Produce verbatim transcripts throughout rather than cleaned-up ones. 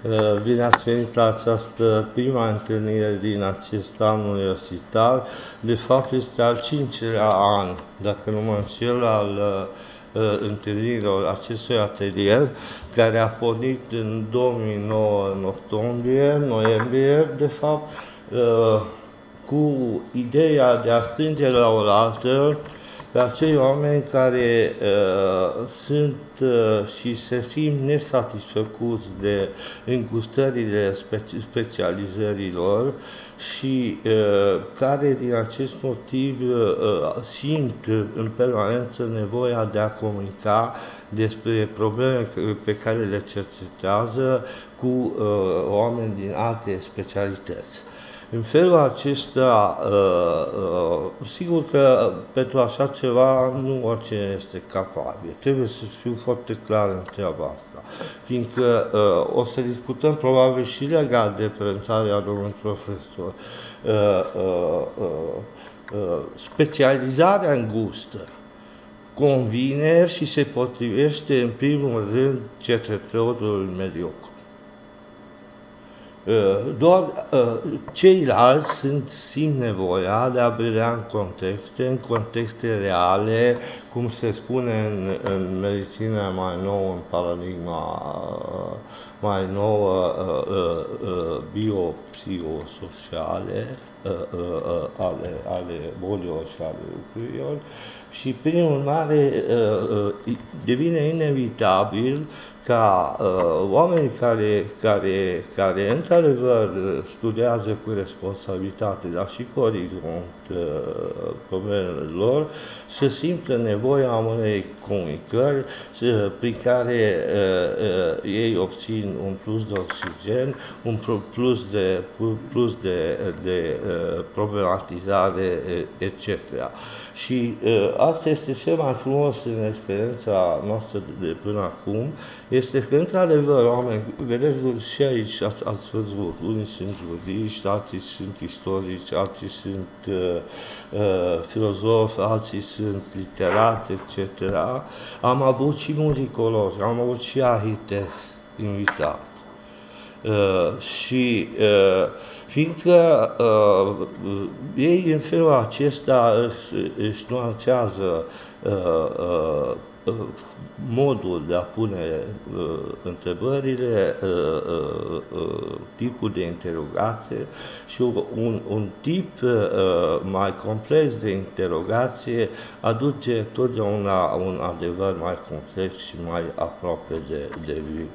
Bine ați venit la această prima întâlnire din acest an universitar. De fapt, este al cincilea an, dacă nu mă înșel, al uh, întâlnirilor acestui atelier, care a pornit în două mii nouă, în octombrie, noiembrie, de fapt, uh, cu ideea de a strânge la oaltă pe acei oameni care uh, sunt uh, și se simt nesatisfăcuți de îngustările speci specializărilor și uh, care din acest motiv uh, simt în permanență nevoia de a comunica despre probleme pe care le cercetează cu uh, oameni din alte specialități. În felul acesta, uh, uh, sigur că pentru așa ceva nu oricine este capabil. Trebuie să fiu foarte clar în treaba asta, fiindcă uh, o să discutăm probabil și legat de prezentarea domnului profesor. Uh, uh, uh, uh, specializarea îngustă convine și se potrivește în primul rând cercetătorului mediocru. Doar ceilalți sunt, simt nevoia de a vedea în contexte, în contexte reale, cum se spune în, în medicina mai nouă, în paradigma mai nouă, biopsihosociale, ale, ale bolilor și ale lucrurilor, și prin urmare devine inevitabil ca uh, oamenii care, care, care într-adevăr studiază cu responsabilitate, dar și cu orizont uh, problemele lor, să simtă nevoia unei comunicări uh, prin care uh, uh, ei obțin un plus de oxigen, un plus de, plus de, de uh, problematizare, et cetera. Și uh, asta este cel mai frumos în experiența noastră de, de până acum, este că, într-adevăr, oameni, vedeți și aici, ați, ați văzut, unii sunt juriști, alții sunt istorici, alții sunt uh, uh, filozofi, alții sunt literați, et cetera. Am avut și muzicologi, am avut și arhitecți invitați. Uh, și uh, fiindcă uh, ei în felul acesta își, își nuanțează uh, uh, modul de a pune uh, întrebările, uh, uh, uh, tipul de interogație și un, un tip uh, mai complex de interogație aduce totdeauna un adevăr mai complex și mai aproape de, de viu.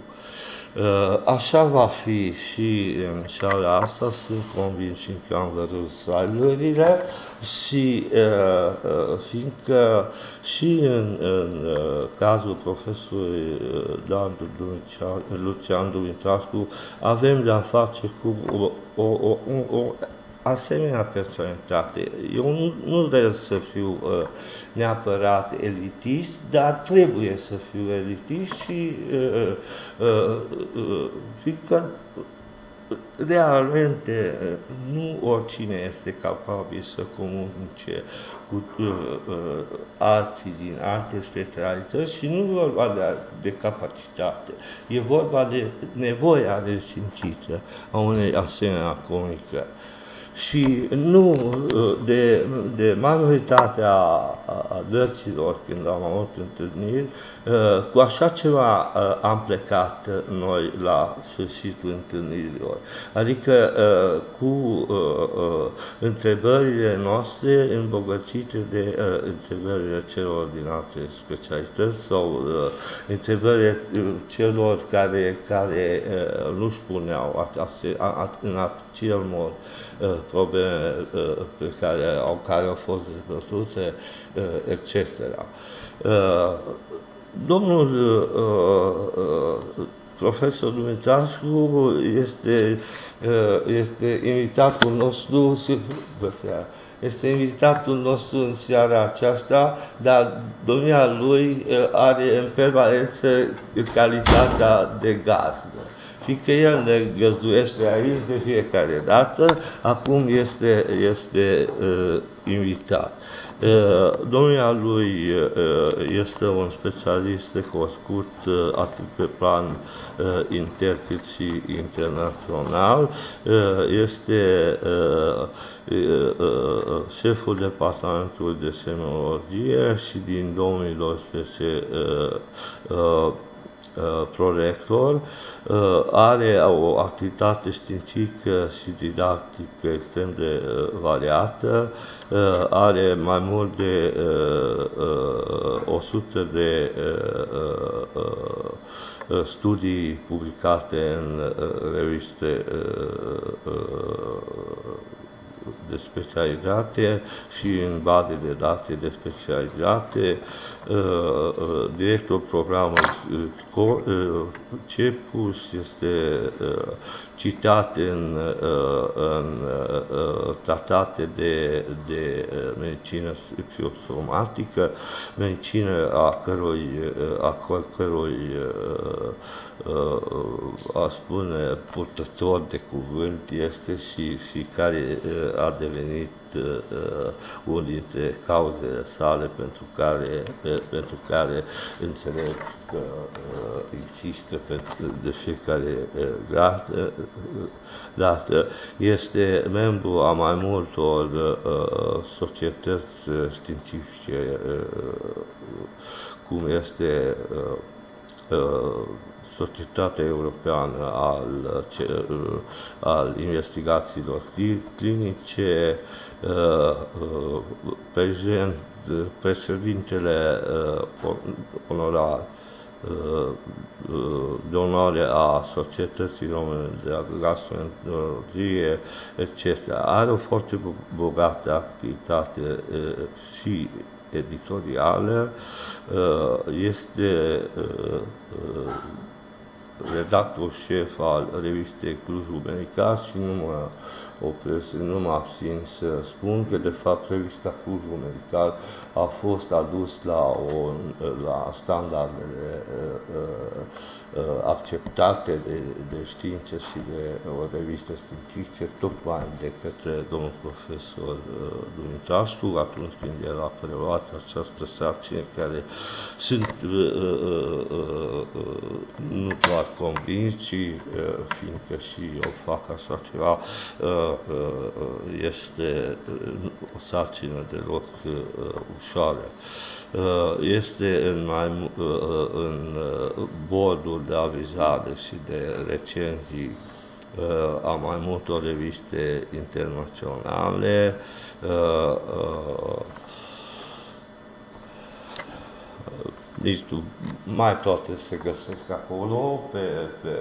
Așa va fi și în seara asta, sunt convins, fiindcă am văzut slide-urile și uh, fiindcă și în, în uh, cazul profesorului Dan Lucian Dumitrescu avem de-a face cu o, o, o, o asemenea personalitate. Eu nu, nu vreau să fiu uh, neapărat elitist, dar trebuie să fiu elitist și uh, uh, uh, fiindcă realmente nu oricine este capabil să comunice cu uh, uh, alții din alte specialități și nu e vorba de, de capacitate, e vorba de nevoia resimțită a unei asemenea comunicări. Și nu de, de majoritatea a dărților, când am avut întâlniri, cu așa ceva am plecat noi la sfârșitul întâlnirilor. Adică cu întrebările noastre îmbogățite de întrebările celor din alte specialități sau întrebările celor care, care nu-și puneau în acel mod probleme pe care au, care au fost dezbătute, et cetera. Domnul profesor Dumitrescu este, este invitatul nostru, este invitatul nostru în seara aceasta, dar domnia lui are în permanență calitatea de gazdă. fiindcă el ne găzduiește aici de fiecare dată, acum este, este uh, invitat. Uh, domnia lui uh, este un specialist recunoscut uh, atât pe plan uh, intern cât și internațional. Uh, este uh, uh, uh, șeful departamentului de semiologie și din două mii doisprezece uh, uh, prorector, are o activitate științifică și didactică extrem de variată, are mai mult de o sută de studii publicate în reviste de specialitate și în baze de date de specialitate, directorul programului CEPUS este citat în, în tratate de, de medicină psihosomatică, medicină a cărui, a cărui a spune purtător de cuvânt este și, și care a devenit uh, unul dintre cauzele sale pentru care, pe, pentru care înțeleg că uh, există pentru, de fiecare uh, dată, uh, dată. Este membru a mai multor uh, societăți științifice, uh, cum este uh, uh, Societatea Europeană al, al Investigațiilor Clinice, președintele onorar de onoare a Societății Române de Gastroenterologie, et cetera. Are o foarte bogată activitate și editorială, este redactor șef al revistei Clujul Medical și nu mă opresc, nu mă abțin să spun că, de fapt, revista Clujul Medical a fost adus la, o, la standardele uh, uh, acceptate de, de știință și de o revistă științifică, tocmai de către domnul profesor uh, Dumitrescu, atunci când el a preluat această sarcină, care sunt uh, uh, uh, uh, nu doar convins, ci uh, fiindcă și eu fac așa ceva, uh, este o sarcină deloc ușoară. Este în, mai, în bordul de avizare și de recenzii a mai multor reviste internaționale. Nici tu, mai toate se găsesc acolo, pe, pe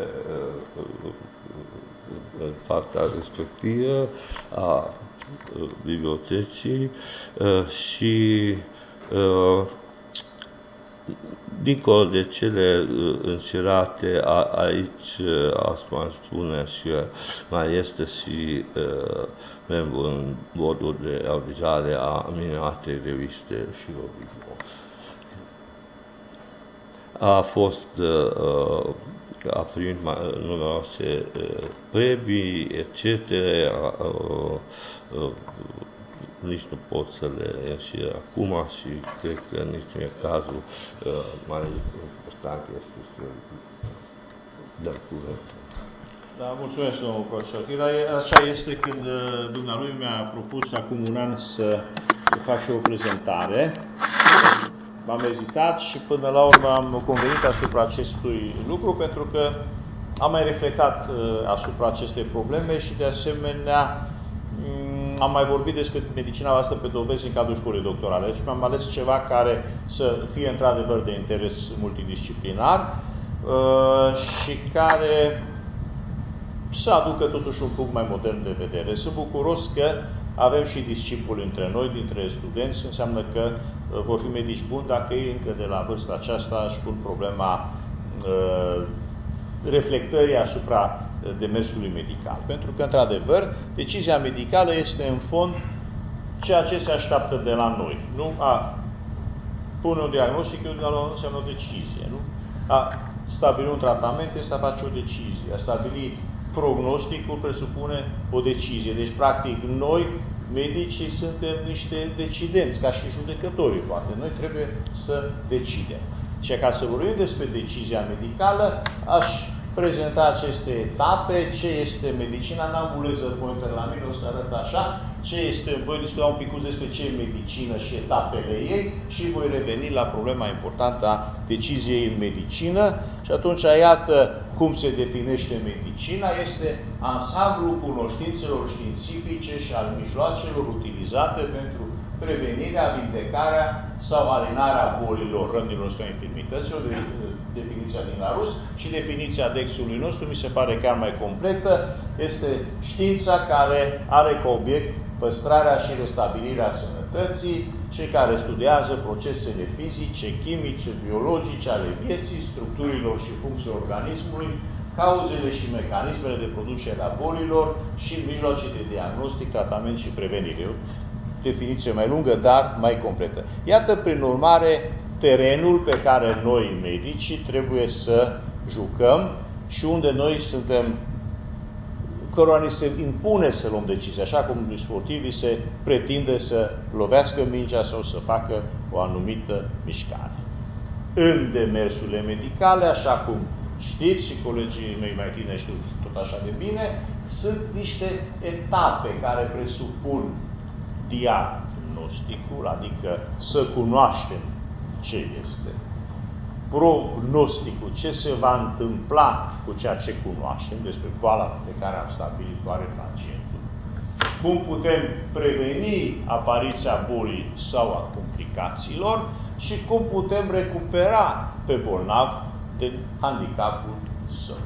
în partea respectivă a bibliotecii și dincolo de cele încerate, aici aș mai spune și mai este și membru în bordul de avizare a minunatei reviste Filobiblo. A fost uh, a primit numeroase uh, premii, et cetera. Uh, uh, nici nu pot să le înșir acum și cred că nici nu e cazul. Uh, mai important este să dăm cuvântul. Da, mulțumesc, domnul profesor. Așa este când dumnealui mi-a propus acum un an să fac și o prezentare. M-am ezitat și până la urmă am convenit asupra acestui lucru pentru că am mai reflectat uh, asupra acestei probleme și de asemenea um, am mai vorbit despre medicina asta pe dovezi în cadrul școlii doctorale. Deci mi-am ales ceva care să fie într-adevăr de interes multidisciplinar uh, și care să aducă totuși un punct mai modern de vedere. Sunt bucuros că avem și discipuli între noi, dintre studenți, înseamnă că uh, vor fi medici buni dacă ei încă de la vârsta aceasta își pun problema uh, reflectării asupra demersului medical. Pentru că, într-adevăr, decizia medicală este în fond ceea ce se așteaptă de la noi. Nu a pune un diagnostic înseamnă o decizie. Nu? A stabili un tratament este a face o decizie. A stabili prognosticul presupune o decizie. Deci, practic, noi, medicii, suntem niște decidenți, ca și judecătorii, poate. Noi trebuie să decidem. Și ca să vorbim despre decizia medicală, aș prezenta aceste etape, ce este medicina, n-am bullet pointer la mine, o să arăt așa, ce este, voi discuta un pic despre ce e medicină și etapele ei și voi reveni la problema importantă a deciziei în medicină. Și atunci, iată cum se definește medicina, este ansamblul cunoștințelor științifice și al mijloacelor utilizate pentru prevenirea, vindecarea sau alinarea bolilor, rândilor sau infirmităților, de, definiția din Larousse, și definiția Dexului nostru mi se pare chiar mai completă, este știința care are ca obiect păstrarea și restabilirea sănătății, cei care studiază procesele fizice, chimice, biologice ale vieții, structurilor și funcțiilor organismului, cauzele și mecanismele de producere a bolilor și mijloace de diagnostic, tratament și prevenire. Definiție mai lungă, dar mai completă. Iată, prin urmare, terenul pe care noi, medicii, trebuie să jucăm și unde noi suntem, cărora ni se impune să luăm decizii, așa cum lui sportivii se pretinde să lovească mingea sau să facă o anumită mișcare. În demersurile medicale, așa cum știți și colegii mei mai tineri știu tot așa de bine, sunt niște etape care presupun diagnosticul, adică să cunoaștem ce este, prognosticul, ce se va întâmpla cu ceea ce cunoaștem despre boala pe care am stabilit-o are pacientul, cum putem preveni apariția bolii sau a complicațiilor și cum putem recupera pe bolnav de handicapul său.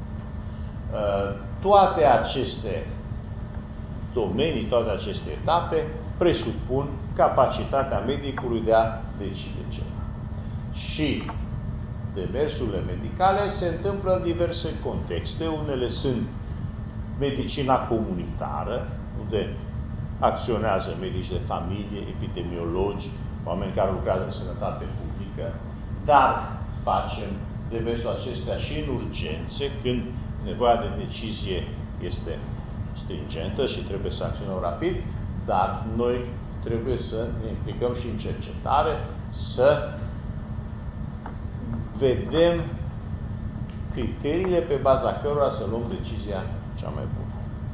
Toate aceste domenii, toate aceste etape presupun capacitatea medicului de a decide ceva. Și demersurile medicale se întâmplă în diverse contexte. Unele sunt medicina comunitară, unde acționează medici de familie, epidemiologi, oameni care lucrează în sănătate publică, dar facem demersul acestea și în urgențe, când nevoia de decizie este stringentă și trebuie să acționăm rapid, dar noi trebuie să ne implicăm și în cercetare, să vedem criteriile pe baza cărora să luăm decizia cea mai bună.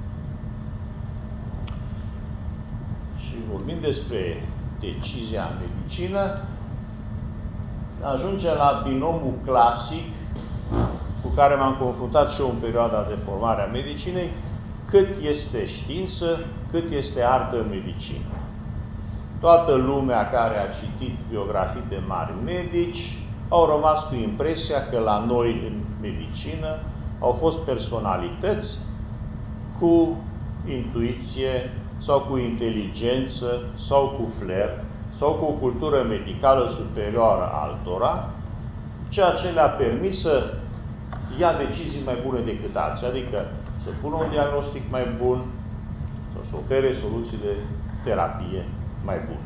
Și vorbind despre decizia în medicină, ajungem la binomul clasic cu care m-am confruntat și eu în perioada de formare a medicinei, cât este știință, cât este artă în medicină. Toată lumea care a citit biografii de mari medici au rămas cu impresia că la noi în medicină au fost personalități cu intuiție sau cu inteligență sau cu flair sau cu o cultură medicală superioară altora, ceea ce le-a permis să ia decizii mai bune decât alții, adică să pună un diagnostic mai bun sau să ofere soluții de terapie mai bune.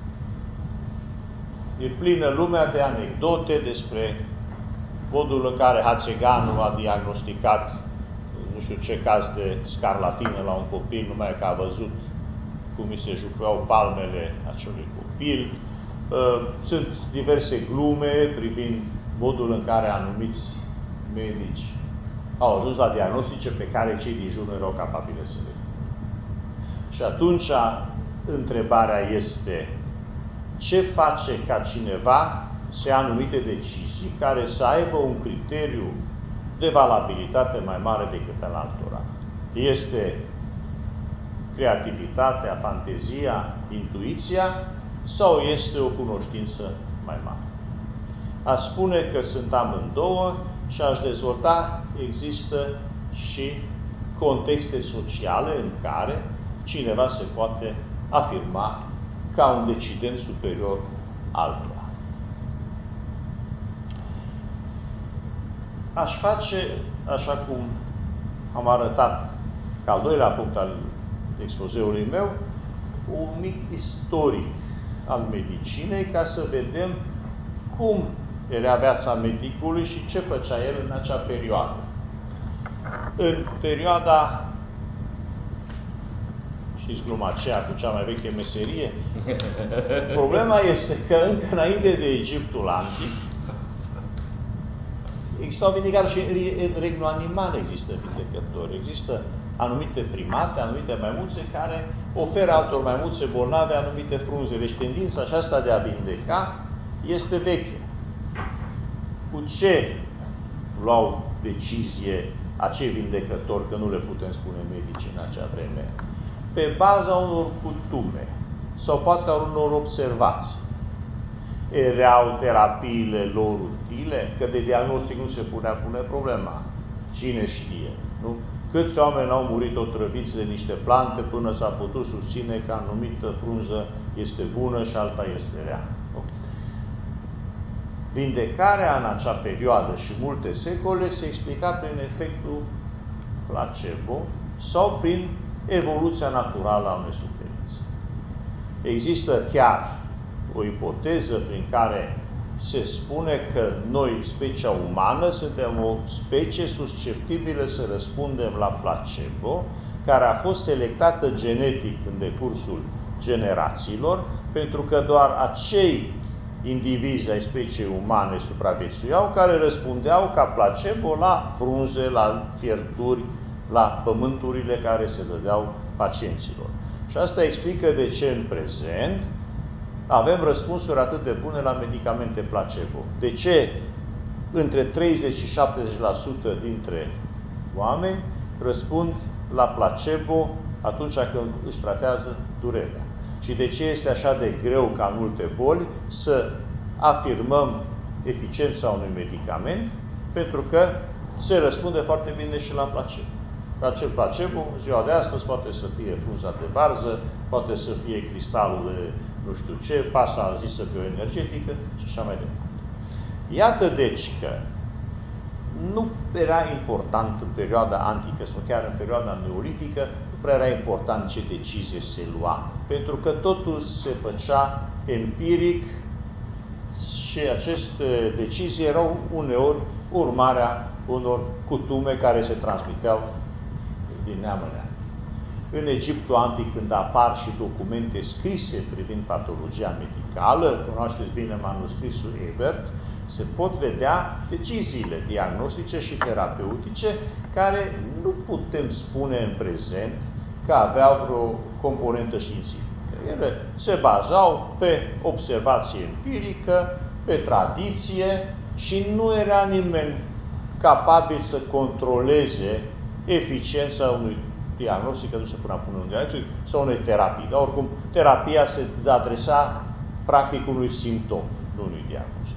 E plină lumea de anecdote despre modul în care Hațeganu a diagnosticat nu știu ce caz de scarlatină la un copil, numai că a văzut cum îi se jucau palmele acelui copil. Sunt diverse glume privind modul în care anumiți medici au ajuns la diagnostice pe care cei din jur nu erau capabili să le facă. Și atunci întrebarea este: ce face ca cineva să ia anumite decizii care să aibă un criteriu de valabilitate mai mare decât al altora? Este creativitatea, fantezia, intuiția sau este o cunoștință mai mare? Aș spune că sunt amândouă și aș dezvolta, există și contexte sociale în care cineva se poate afirma ca un decident superior altora. Aș face, așa cum am arătat ca al doilea punct al expozeului meu, un mic istoric al medicinei, ca să vedem cum era viața medicului și ce făcea el în acea perioadă. În perioada, știți gluma aceea cu cea mai veche meserie? Problema este că încă înainte de Egiptul antic existau vindecare și în regnul animal există vindecători. Există anumite primate, anumite maimuțe care oferă altor maimuțe bolnave anumite frunze. Deci tendința aceasta de a vindeca este veche. Cu ce luau decizie acei vindecători, că nu le putem spune medici în acea vreme? Pe baza unor cutume sau poate a unor observații. Erau terapiile lor utile? Că de diagnostic nu se punea pune problema. Cine știe? Nu? Câți oameni au murit otrăviți de niște plante până s-a putut susține că anumită frunză este bună și alta este rea. Nu? Vindecarea în acea perioadă și multe secole se explica prin efectul placebo sau prin evoluția naturală a unei suferințe. Există chiar o ipoteză prin care se spune că noi, specia umană, suntem o specie susceptibilă să răspundem la placebo, care a fost selectată genetic în decursul generațiilor, pentru că doar acei indivizi ai speciei umane supraviețuiau care răspundeau ca placebo la frunze, la fierturi, la pământurile care se dădeau pacienților. Și asta explică de ce în prezent avem răspunsuri atât de bune la medicamente placebo. De ce între treizeci și șaptezeci la sută dintre oameni răspund la placebo atunci când își tratează durerea? Și de ce este așa de greu ca în multe boli să afirmăm eficiența unui medicament? Pentru că se răspunde foarte bine și la placebo. Acel placebo, ziua de astăzi, poate să fie frunza de varză, poate să fie cristalul de nu știu ce, pasa zisă bioenergetică și așa mai departe. Iată deci că nu era important în perioada antică sau chiar în perioada neolitică, nu prea era important ce decizie se lua, pentru că totul se făcea empiric și aceste decizii erau uneori urmarea unor cutume care se transmiteau din neam în neam. În Egiptul antic, când apar și documente scrise privind patologia medicală, cunoașteți bine manuscrisul Ebert, se pot vedea deciziile diagnostice și terapeutice care nu putem spune în prezent că aveau vreo componentă științifică. Ele se bazau pe observație empirică, pe tradiție și nu era nimeni capabil să controleze eficiența unui diagnostic, că nu se punea pune un diagnostic, sau unei terapii. Dar oricum, terapia se adresa practic unui simptom, nu unui diagnostic.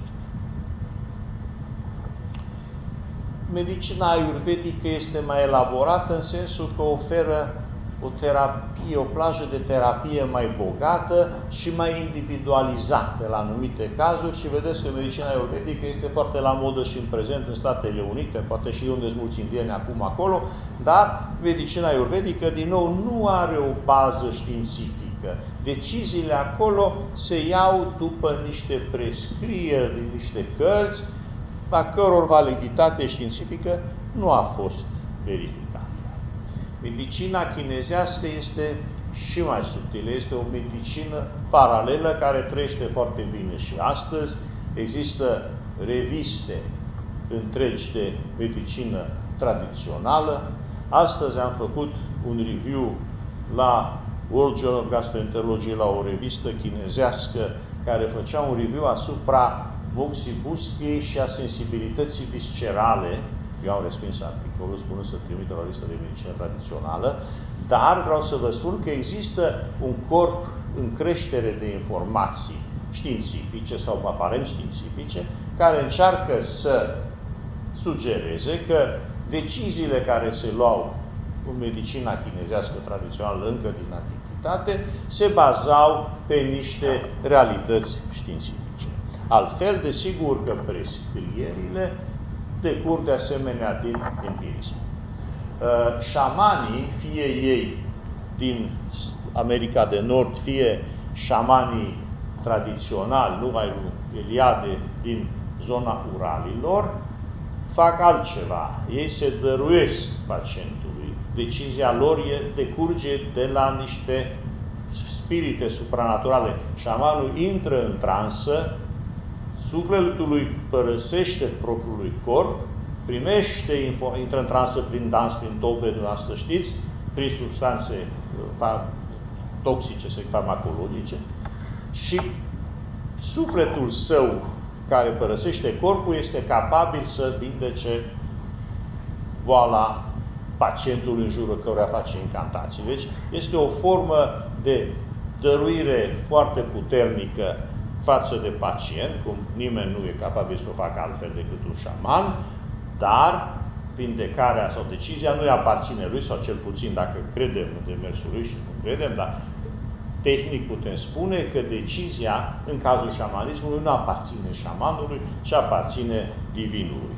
Medicina ayurvedică este mai elaborată în sensul că oferă o terapie, o plajă de terapie mai bogată și mai individualizată la anumite cazuri și vedeți că medicina ayurvedică este foarte la modă și în prezent în Statele Unite, poate și unde sunt mulți indieni acum acolo, dar medicina ayurvedică, din nou, nu are o bază științifică. Deciziile acolo se iau după niște prescrieri din niște cărți, a căror validitate științifică nu a fost verificată. Medicina chinezească este și mai subtilă. Este o medicină paralelă care trăiește foarte bine și astăzi. Există reviste întregi de medicină tradițională. Astăzi am făcut un review la World Journal of Gastroenterology, la o revistă chinezească care făcea un review asupra moxibustiei și a sensibilității viscerale. Eu am respins articolul spunând să trimită la listă de medicină tradițională, dar vreau să vă spun că există un corp în creștere de informații științifice sau aparent științifice care încearcă să sugereze că deciziile care se luau în medicina chinezească tradițională încă din antichitate se bazau pe niște realități științifice. Altfel, desigur că prescrierile decurg de asemenea din empirism. Uh, șamanii, fie ei din America de Nord, fie șamanii tradiționali, numai lui Eliade din zona Uralilor, fac altceva. Ei se dăruiesc pacientului. Decizia lor e, decurge de la niște spirite supranaturale. Șamanul intră în transă, sufletul lui părăsește propriului corp, primește, intră în transă prin dans, prin tobe, dumneavoastră știți, prin substanțe toxice, farmacologice, și sufletul său care părăsește corpul este capabil să vindece boala pacientului în jurul căruia face incantații. Deci este o formă de dăruire foarte puternică față de pacient, cum nimeni nu e capabil să o facă altfel decât un șaman, dar vindecarea sau decizia nu îi aparține lui, sau cel puțin dacă credem în demersul lui, și nu credem, dar tehnic putem spune că decizia, în cazul șamanismului, nu aparține șamanului, ci aparține divinului.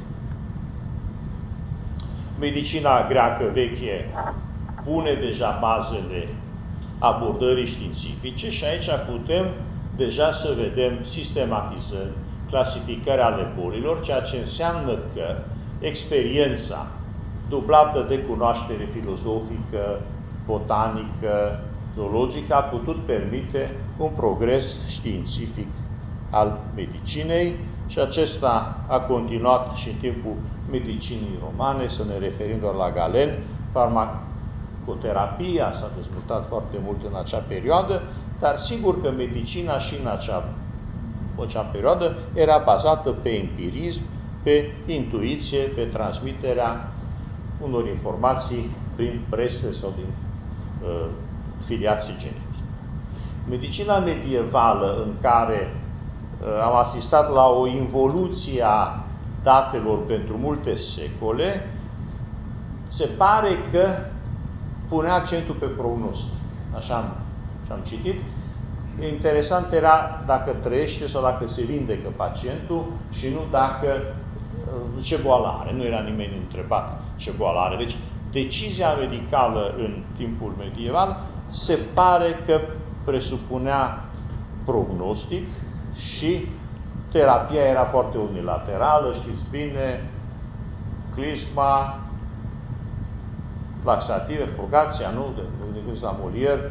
Medicina greacă veche pune deja bazele abordării științifice și aici putem deja să vedem sistematizări, clasificări ale bolilor, ceea ce înseamnă că experiența dublată de cunoaștere filozofică, botanică, zoologică a putut permite un progres științific al medicinei și acesta a continuat și în timpul medicinii romane, să ne referim doar la Galen. Farmacoterapia s-a dezvoltat foarte mult în acea perioadă, dar sigur că medicina și în acea, acea perioadă era bazată pe empirism, pe intuiție, pe transmiterea unor informații prin presă sau din uh, filiații genetice. Medicina medievală, în care uh, am asistat la o involuție a datelor pentru multe secole, se pare că pune accentul pe prognostic. Așa am, am citit. Interesant era dacă trăiește sau dacă se vindecă pacientul și nu dacă uh, ce boală are. Nu era nimeni întrebat ce boală are. Deci, decizia medicală în timpul medieval se pare că presupunea prognostic și terapia era foarte unilaterală, știți bine, clisma, laxative, purgația, nu, de, de, de la Molière,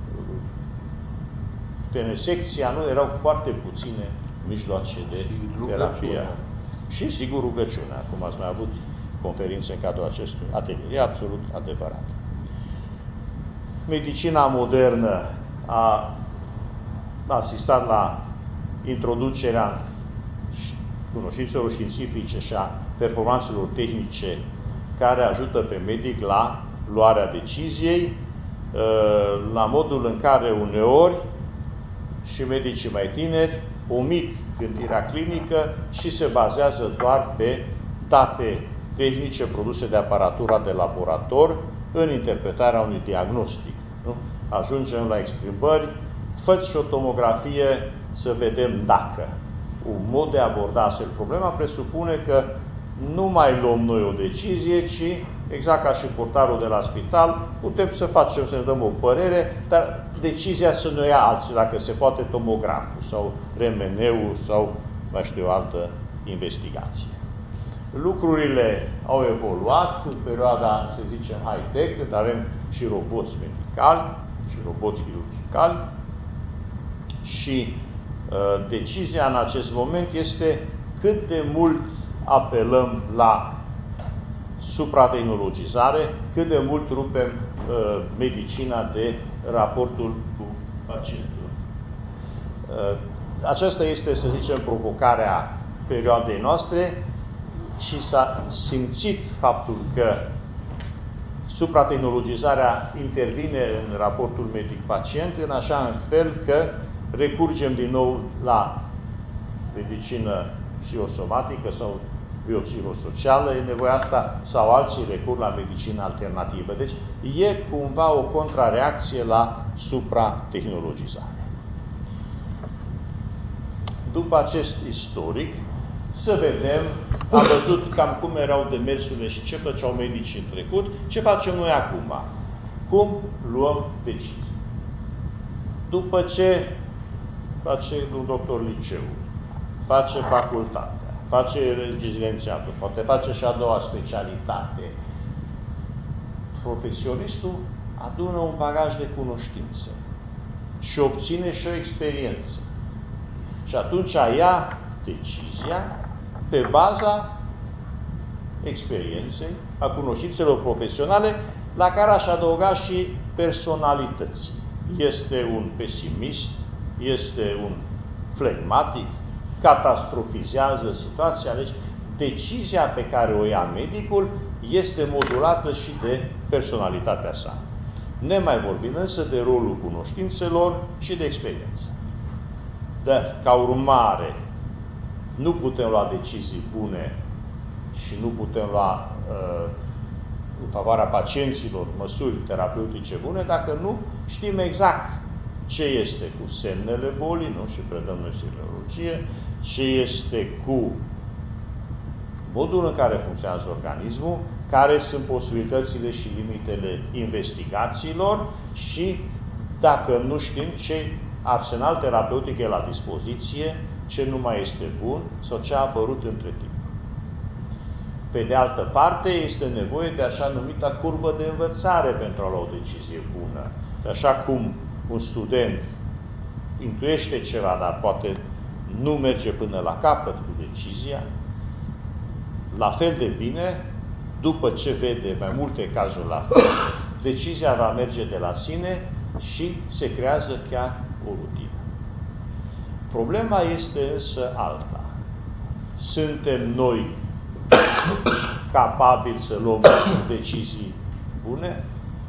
venesecția, nu, erau foarte puține mijloace de terapie. Și sigur rugăciunea, cum ați mai avut conferințe în cadrul acestui atelier, e absolut adevărat. Medicina modernă a asistat la introducerea cunoștințelor științifice și a performanțelor tehnice care ajută pe medic la luarea deciziei, la modul în care uneori și medicii mai tineri omit gândirea clinică și se bazează doar pe date tehnice produse de aparatura de laborator în interpretarea unui diagnostic. Nu? Ajungem la exprimări, fă-ți și o tomografie să vedem dacă. Un mod de a aborda astfel problema presupune că nu mai luăm noi o decizie, ci, exact ca și portarul de la spital, putem să facem, să ne dăm o părere, dar decizia să nu ia alții, dacă se poate tomograful sau R M N-ul sau, mai știu, o altă investigație. Lucrurile au evoluat în perioada, să zicem, high-tech, când avem și roboți medicali și roboți chirurgicali și uh, decizia în acest moment este cât de mult apelăm la supratehnologizare, cât de mult rupem uh, medicina de raportul cu pacientul. Uh, aceasta este, să zicem, provocarea perioadei noastre și s-a simțit faptul că supratehnologizarea intervine în raportul medic-pacient în așa fel că recurgem din nou la medicină psihosomatică sau biopsihosocială, e nevoia asta, sau alții recur la medicină alternativă. Deci e cumva o contrareacție la supratehnologizare. După acest istoric, să vedem, am văzut cam cum erau demersurile și ce făceau medicii în trecut, ce facem noi acum. Cum luăm decizii. După ce face un doctor liceu, face facultatea, face rezidențiatul, poate face și a doua specialitate. Profesionistul adună un bagaj de cunoștințe și obține și o experiență. Și atunci ia decizia pe baza experienței, a cunoștințelor profesionale, la care aș adăuga și personalității. Este un pesimist, este un flegmatic, catastrofizează situația. Deci, decizia pe care o ia medicul este modulată și de personalitatea sa. Nemai vorbind însă de rolul cunoștințelor și de experiență. Dar, ca urmare, nu putem lua decizii bune și nu putem lua uh, în favoarea pacienților măsuri terapeutice bune dacă nu știm exact ce este cu semnele bolii, nu? Și predăm noi serologie, ce este cu modul în care funcționează organismul, care sunt posibilitățile și limitele investigațiilor și, dacă nu știm, ce arsenal terapeutic e la dispoziție, ce nu mai este bun sau ce a apărut între timp. Pe de altă parte, este nevoie de așa numita curbă de învățare pentru a lua o decizie bună. Și așa cum un student intuiește ceva, dar poate nu merge până la capăt cu decizia, la fel de bine, după ce vede mai multe cazuri la fel, decizia va merge de la sine și se creează chiar o rutină. Problema este însă alta. Suntem noi capabili să luăm decizii bune?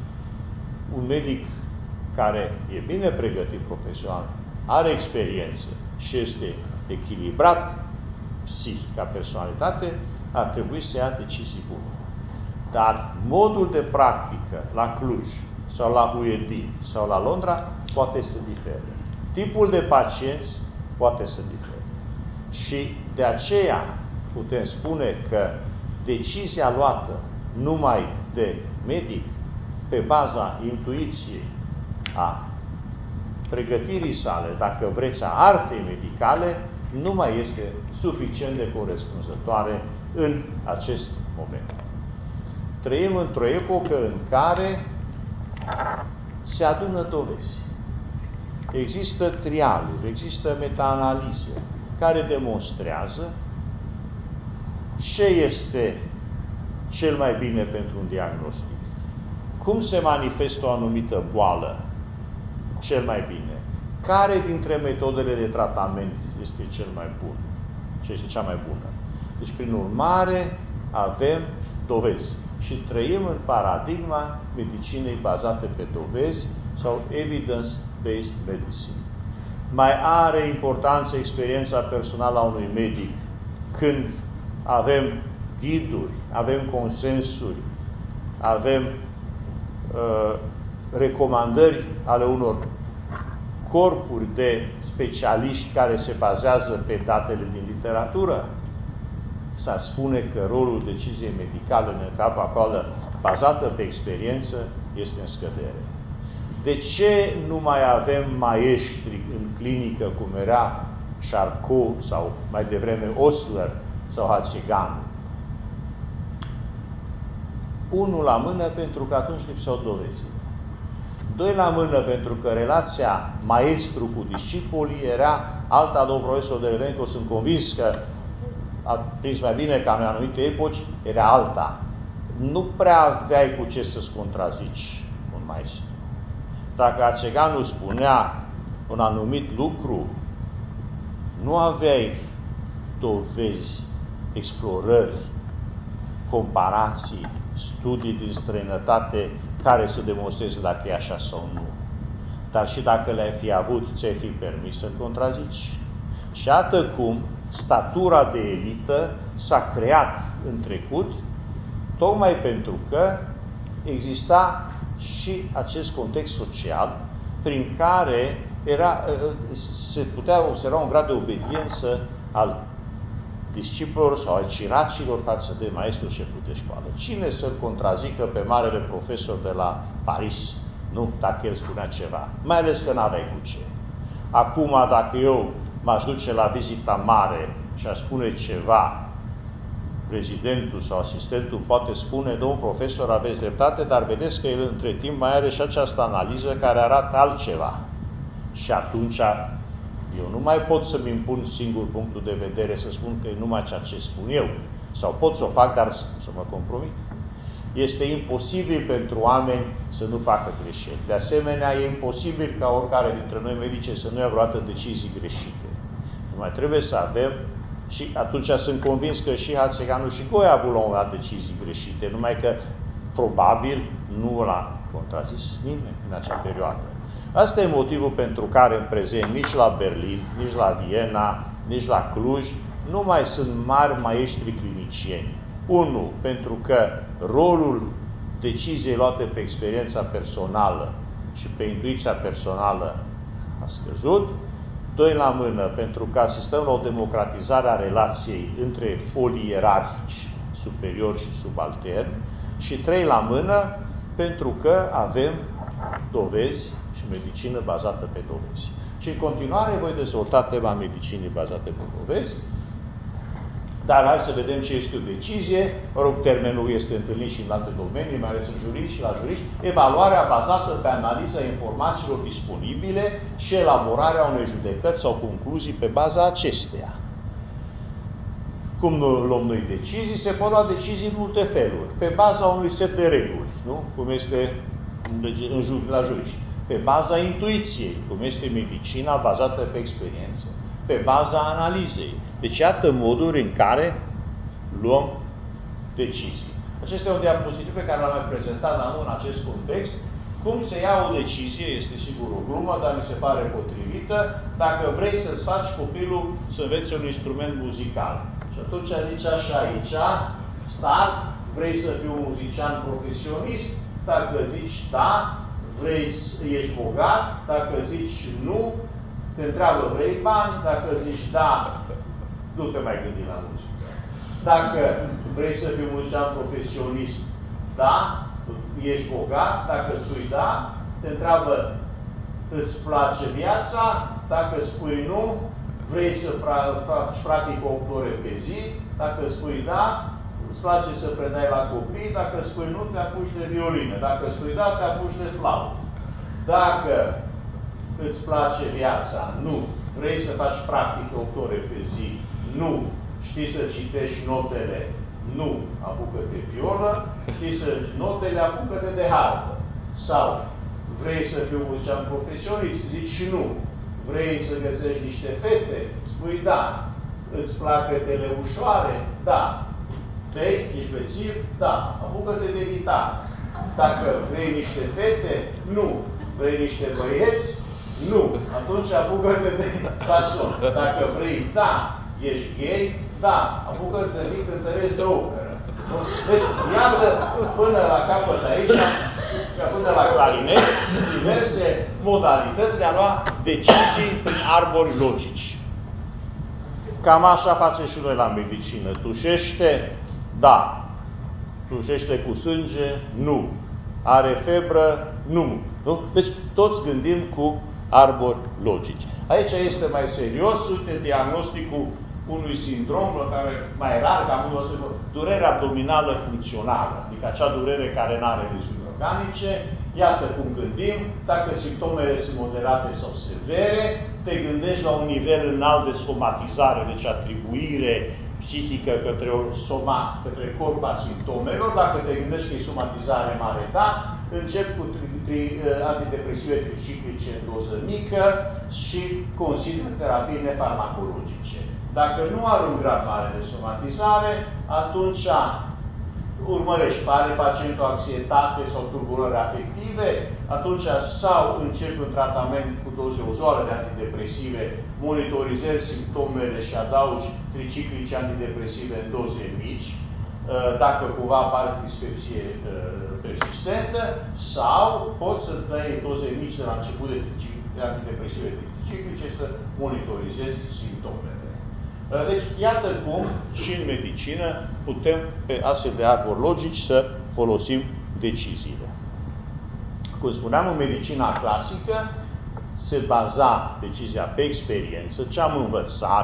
Un medic care e bine pregătit profesional, are experiență și este echilibrat psihic ca personalitate, ar trebui să ia decizii bune. Dar modul de practică la Cluj sau la U E D I sau la Londra poate să difere. Tipul de pacienți poate să difere. Și de aceea putem spune că decizia luată numai de medic pe baza intuiției, a pregătirii sale, dacă vreți, a artei medicale, nu mai este suficient de corespunzătoare în acest moment. Trăim într-o epocă în care se adună dovezi. Există trialuri, există meta-analize care demonstrează ce este cel mai bine pentru un diagnostic. Cum se manifestă o anumită boală cel mai bine? Care dintre metodele de tratament este cel mai bun? Ce este cea mai bună? Deci, prin urmare, avem dovezi. Și trăim în paradigma medicinei bazate pe dovezi sau evidence-based medicine. Mai are importanță experiența personală a unui medic când avem ghiduri, avem consensuri, avem uh, recomandări ale unor corpuri de specialiști care se bazează pe datele din literatură? S-ar spune că rolul deciziei medicale în etapa actuală, bazată pe experiență, este în scădere. De ce nu mai avem maestri în clinică, cum era Charcot sau mai devreme Osler sau Hațegan? Unul la mână, pentru că atunci lipseau dovezi. Doi la mână, pentru că relația maestru cu discipolii era alta. Domnul profesor Delevenco, sunt convins că a prins mai bine ca în anumite epoci, era alta. Nu prea aveai cu ce să-ți contrazici un maestru. Dacă Hațeganul spunea un anumit lucru, nu aveai dovezi, explorări, comparații, studii din străinătate care să demonstreze dacă e așa sau nu. Dar și dacă le-ai fi avut, ți-ai fi permis să-l contrazici. Și iată cum statura de elită s-a creat în trecut, tocmai pentru că exista și acest context social prin care era, se putea observa un grad de obediență al disciplilor sau al ciracilor față de maestrul șeful de școală. Cine să-l contrazică pe marele profesor de la Paris? Nu, dacă el spunea ceva. Mai ales că n-aveai cu ce. Acum, dacă eu m-aș duce la vizita mare și a spune ceva, prezidentul sau asistentul poate spune: domnul profesor, aveți dreptate, dar vedeți că el între timp mai are și această analiză care arată altceva. Și atunci eu nu mai pot să-mi impun singur punctul de vedere, să spun că e numai ceea ce spun eu. Sau pot să o fac, dar să mă compromit. Este imposibil pentru oameni să nu facă greșeli. De asemenea, e imposibil ca oricare dintre noi medici să nu ia vreodată decizii greșite. Mai trebuie să avem, și atunci sunt convins că și Hațeganu și Goia au avut la un moment dat decizii greșite, numai că probabil nu l-a contrazis nimeni în acea perioadă. Asta e motivul pentru care în prezent nici la Berlin, nici la Viena, nici la Cluj nu mai sunt mari maestri clinicieni. Unu, pentru că rolul deciziei luate pe experiența personală și pe intuiția personală a scăzut. Doi la mână, pentru că asistăm la o democratizare a relației între folierarhici, superiori și subalterni. Și trei la mână, pentru că avem dovezi și medicină bazată pe dovezi. Și în continuare voi dezvolta tema medicinii bazate pe dovezi, dar hai să vedem ce este o decizie. Mă rog, termenul este întâlnit și în alte domenii, mai ales în juriști și la juriști. Evaluarea bazată pe analiza informațiilor disponibile și elaborarea unei judecăți sau concluzii pe baza acesteia. Cum luăm noi decizii? Se pot lua decizii în multe feluri. Pe baza unui set de reguli, nu? Cum este în jur, la juriști. Pe baza intuiției, cum este medicina bazată pe experiență. Pe baza analizei. Deci iată moduri în care luăm decizii. Acesta e un diapozitiv pe care l-am mai prezentat, dar nu în acest context. Cum se ia o decizie, este sigur o glumă, dar mi se pare potrivită, dacă vrei să-ți faci copilul să învețe un instrument muzical. Și atunci zici așa aici, start, vrei să fii un muzician profesionist, dacă zici da, vrei să ești bogat, dacă zici nu, te întreabă, vrei bani, dacă zici da, nu te mai gândi la muzică. Dacă vrei să fii muzician profesionist, da, ești bogat, dacă spui da, te întreabă, îți place viața, dacă spui nu, vrei să faci practic opt ore pe zi, dacă spui da, îți place să predai la copii, dacă spui nu, te apuci de violină, dacă spui da, te apuci de flaută. Dacă îți place viața, nu, vrei să faci practic opt ore pe zi, nu, știi să citești notele, nu, apucă-te de violă, știi să notele, apucă-te de harpă. Sau vrei să fii un muzician profesionist, zici nu. Vrei să găsești niște fete, spui da. Îți plac fetele ușoare? Da. Tei, ești bețiv? Da. Apucă-te de gitară. Dacă vrei niște fete? Nu. Vrei niște băieți? Nu. Atunci apucă-te de pason. Dacă vrei da, ești gay? Da. Apucă-te de cântărești de operă. Deci, iată, până la capăt aici, până la clarinet, diverse modalități de a lua decizii prin arbori logici. Cam așa facem și noi la medicină. Tușește? Da. Tușește cu sânge? Nu. Are febră? Nu. Nu? Deci, toți gândim cu arbori logici. Aici este mai serios, uite, diagnosticul unui sindrom care mai rar, ca mult, durere abdominală funcțională, adică acea durere care nu are leziuni organice. Iată cum gândim, dacă simptomele sunt moderate sau severe, te gândești la un nivel înalt de somatizare, deci atribuire psihică către, o soma, către corp a simptomelor. Dacă te gândești că e somatizare mare, da, încep cu tri, tri, antidepresive triciclice în doză mică și consider terapii nefarmacologice. Dacă nu are un grad mare de somatizare, atunci urmărești, pare pacientul anxietate sau tulburări afective, atunci sau începi un tratament cu doze uzuale de antidepresive, monitorizezi simptomele și adaugi triciclice antidepresive în doze mici, dacă cumva apare dispepsie persistentă, sau poți să dai doze mici de la început de antidepresive triciclice să monitorizezi simptomele. Deci, iată cum și în medicină putem, pe astfel de arbori logici, să folosim deciziile. Cum spuneam, în medicina clasică se baza decizia pe experiență, ce am învățat,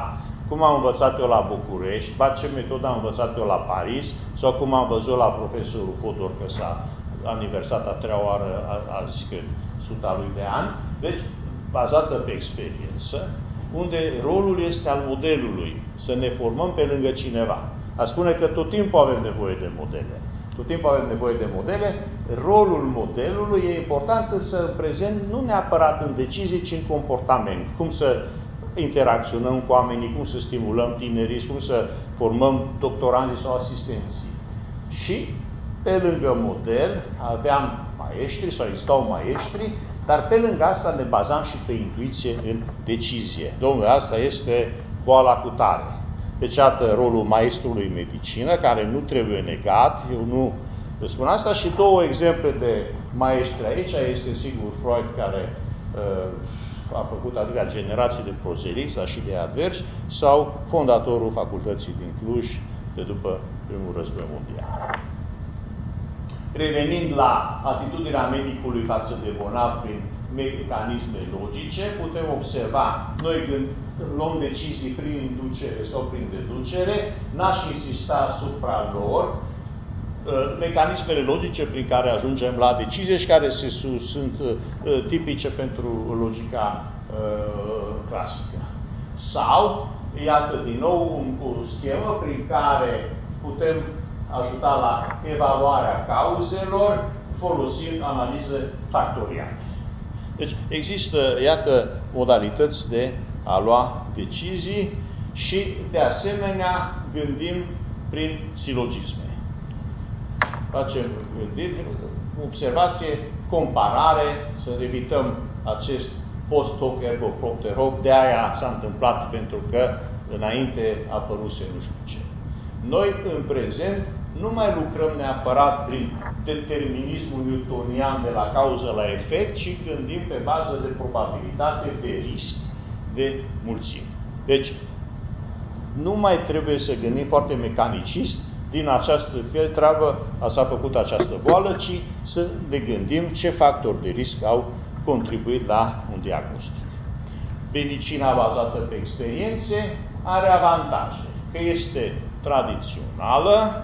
cum am învățat eu la București, ba ce metodă am învățat eu la Paris, sau cum am văzut la profesorul Fodor, că s-a aniversat a treia oară azi, cred, suta lui de ani. Deci, bazată pe experiență, unde rolul este al modelului, să ne formăm pe lângă cineva. A spune că tot timpul avem nevoie de modele. Tot timpul avem nevoie de modele. Rolul modelului e important, însă în prezent nu neapărat în decizii, ci în comportament. Cum să interacționăm cu oamenii, cum să stimulăm tinerii, cum să formăm doctoranții sau asistenții. Și pe lângă model aveam maestri sau existau maestri, dar pe lângă asta ne bazam și pe intuiție în decizie. Domnule, asta este boala cu tare. Deci, iată rolul maestrului medicină, care nu trebuie negat. Eu nu spun asta. Și două exemple de maestri aici. Este sigur Freud, care uh, a făcut atâtea generații de prozeliți, dar și de adversi, sau fondatorul facultății din Cluj, de după Primul Război Mondial. Revenind la atitudinea medicului față de bolnav prin mecanisme logice, putem observa, noi când luăm decizii prin inducere sau prin deducere, n-aș insista asupra lor, mecanismele logice prin care ajungem la decizie și care se, sunt tipice pentru logica clasică. Sau, iată din nou o schemă prin care putem ajuta la evaluarea cauzelor folosind analize factoriale. Deci există, iată, modalități de a lua decizii și, de asemenea, gândim prin silogisme. Facem gândiri, observație, comparare, să evităm acest post hoc ergo propter hoc, de aia s-a întâmplat pentru că înainte apăruse nu știu ce. Noi, în prezent, nu mai lucrăm neapărat prin determinismul newtonian de la cauză la efect, ci gândim pe bază de probabilitate, de risc, de mulțime. Deci, nu mai trebuie să gândim foarte mecanicist, din această fel treabă s-a făcut această boală, ci să ne gândim ce factori de risc au contribuit la un diagnostic. Medicina bazată pe experiențe are avantaje, că este tradițională,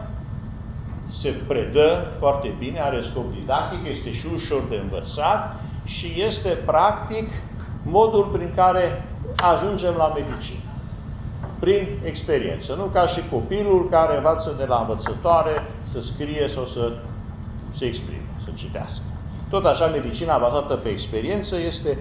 se predă foarte bine, are scop didactic, este și ușor de învățat și este practic modul prin care ajungem la medicină. Prin experiență. Nu ca și copilul care învață de la învățătoare să scrie sau să se exprime, să citească. Tot așa, medicina bazată pe experiență este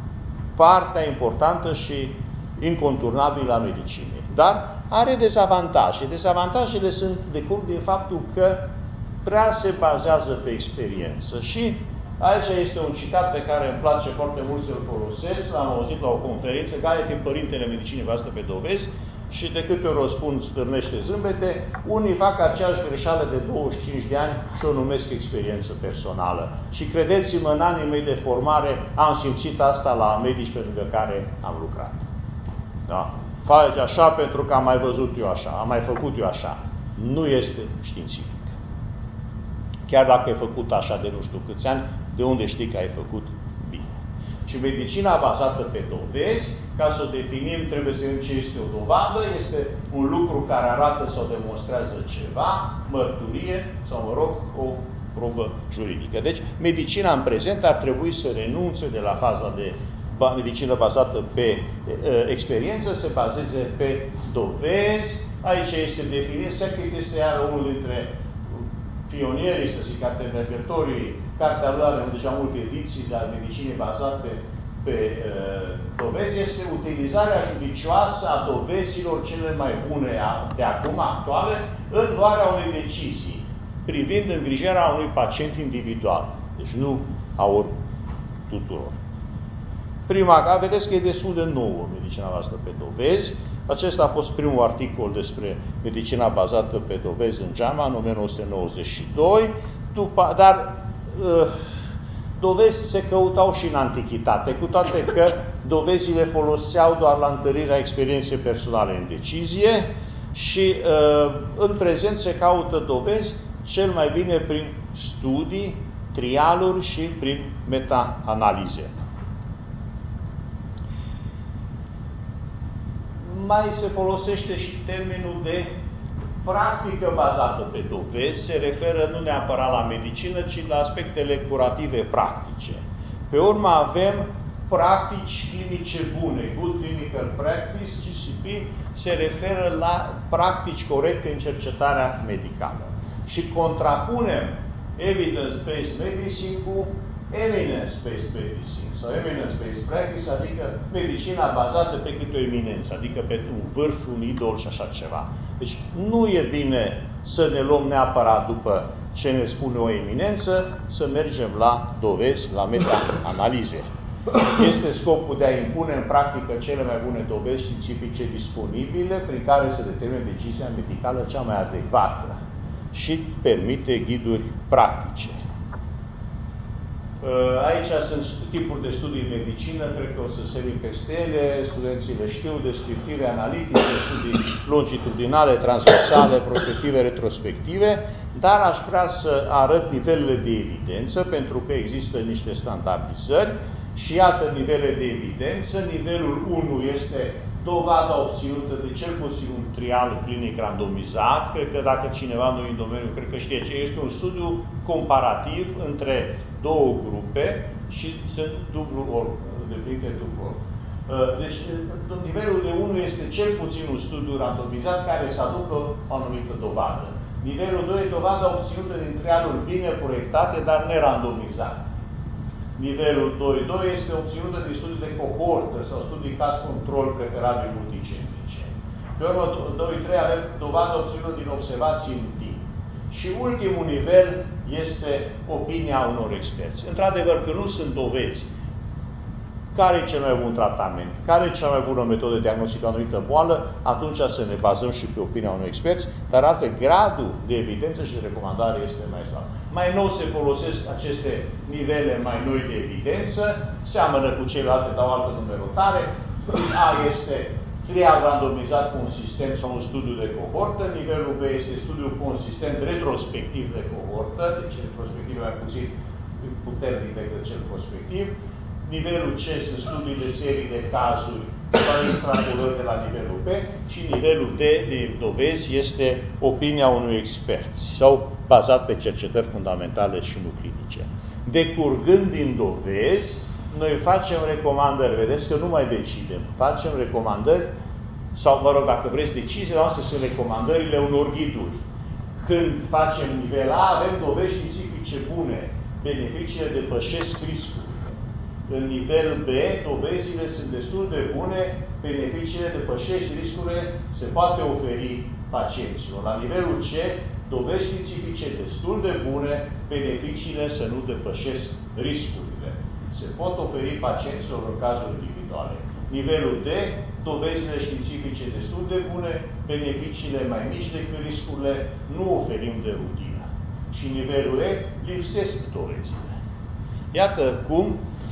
partea importantă și inconturnabilă a medicinei. Dar are dezavantaje. Dezavantajele sunt decurg din faptul că prea se bazează pe experiență. Și aici este un citat pe care îmi place foarte mult să-l folosesc. L-am auzit la o conferință, care e părintele medicinii bazată pe dovezi, și de câte ori o spun stârnește zâmbete. Unii fac aceeași greșeală de douăzeci și cinci de ani și o numesc experiență personală. Și credeți-mă, în anii mei de formare am simțit asta la medici pe lângă care am lucrat. Da? Faci așa pentru că am mai văzut eu așa, am mai făcut eu așa. Nu este științific. Chiar dacă ai făcut așa de nu știu câți ani, de unde știi că ai făcut bine? Și medicina bazată pe dovezi, ca să o definim, trebuie să vedem ce este o dovadă, este un lucru care arată sau demonstrează ceva, mărturie sau, mă rog, o probă juridică. Deci, medicina în prezent ar trebui să renunțe de la faza de medicină bazată pe e, experiență, se bazeze pe dovezi. Aici este definit, Sackett este iar unul dintre pionierii, să zic, antemergătorii. Cartea lui are deja multe ediții de medicinii bazate pe uh, dovezi, este utilizarea judicioasă a dovezilor cele mai bune a, de acum, actuale, în luarea unei decizii, privind îngrijirea unui pacient individual. Deci nu a ori tuturor. Prima, vedeți că e destul de nouă medicina bazată pe dovezi. Acesta a fost primul articol despre medicina bazată pe dovezi în JAMA în o mie nouă sute nouăzeci și doi, după, dar uh, dovezi se căutau și în antichitate, cu toate că dovezile foloseau doar la întărirea experienței personale în decizie și uh, în prezent se caută dovezi cel mai bine prin studii, trialuri și prin meta-analize. mai se folosește și termenul de practică bazată pe dovezi, se referă nu neapărat la medicină, ci la aspectele curative practice. Pe urmă avem practici clinice bune, Good Clinical Practice, G C P, se referă la practici corecte în cercetarea medicală. Și contrapunem Evidence-Based Medicine cu Eminence-Based Medicine sau Eminence-Based Practice, adică medicina bazată pe câte o eminență, adică pe un vârf, un idol și așa ceva. Deci nu e bine să ne luăm neapărat după ce ne spune o eminență, să mergem la dovezi, la meta-analize. Este scopul de a impune în practică cele mai bune dovezi științifice disponibile, prin care se determine decizia medicală cea mai adecvată și permite ghiduri practice. Aici sunt tipuri de studii în medicină, cred că o să sărim peste ele, studenții le știu, descriptive, analitice, studii longitudinale, transversale, prospective, retrospective, dar aș vrea să arăt nivelurile de evidență, pentru că există niște standardizări și iată nivelele de evidență. Nivelul unu este dovada obținută de cel puțin un trial clinic randomizat. Cred că dacă cineva nu e în domeniu, cred că știe ce este un studiu comparativ între două grupe și sunt dublu ori, depinde dublu ori. Deci, nivelul de unu este cel puțin un studiu randomizat care să aducă o anumită dovadă. Nivelul doi e dovada obținută din trialuri bine proiectate, dar nerandomizate. Nivelul doi punct doi este obținută din studii de cohortă sau studii caz control preferabil multicentrice. Pe urmă, doi punct trei avem dovadă obținută din observații în timp. Și ultimul nivel este opinia unor experți. Într-adevăr, că nu sunt dovezi care e cel mai bun tratament, care e cea mai bună metodă de diagnostic a anumită boală, atunci să ne bazăm și pe opinia unor experți, dar altfel gradul de evidență și de recomandare este mai slab. Mai nou se folosesc aceste nivele mai noi de evidență, seamănă cu celelalte, dau altă numerotare. A este trial randomizat consistent sau un studiu de cohortă, nivelul B este studiu consistent retrospectiv de cohortă, deci retrospectiv mai puțin puternic decât cel prospectiv. Nivelul C sunt studii de serii de cazuri sau extrapolări de la nivelul B și nivelul D de dovezi este opinia unui expert sau bazat pe cercetări fundamentale și nu clinice. Decurgând din dovezi, noi facem recomandări. Vedeți că nu mai decidem. Facem recomandări sau, mă rog, dacă vreți, deciziile noastre sunt recomandările unor ghiduri. Când facem nivel A, avem dovezi științifice bune. Beneficiile depășesc riscul. În nivel B, dovezile sunt destul de bune, beneficiile depășesc riscurile, se poate oferi pacienților. La nivelul C, dovezi științifice destul de bune, beneficiile să nu depășesc riscurile. Se pot oferi pacienților în cazuri individuale. Nivelul D, dovezile științifice destul de bune, beneficiile mai mici decât riscurile, nu oferim de rutină. Și nivelul E, lipsesc dovezile. Iată cum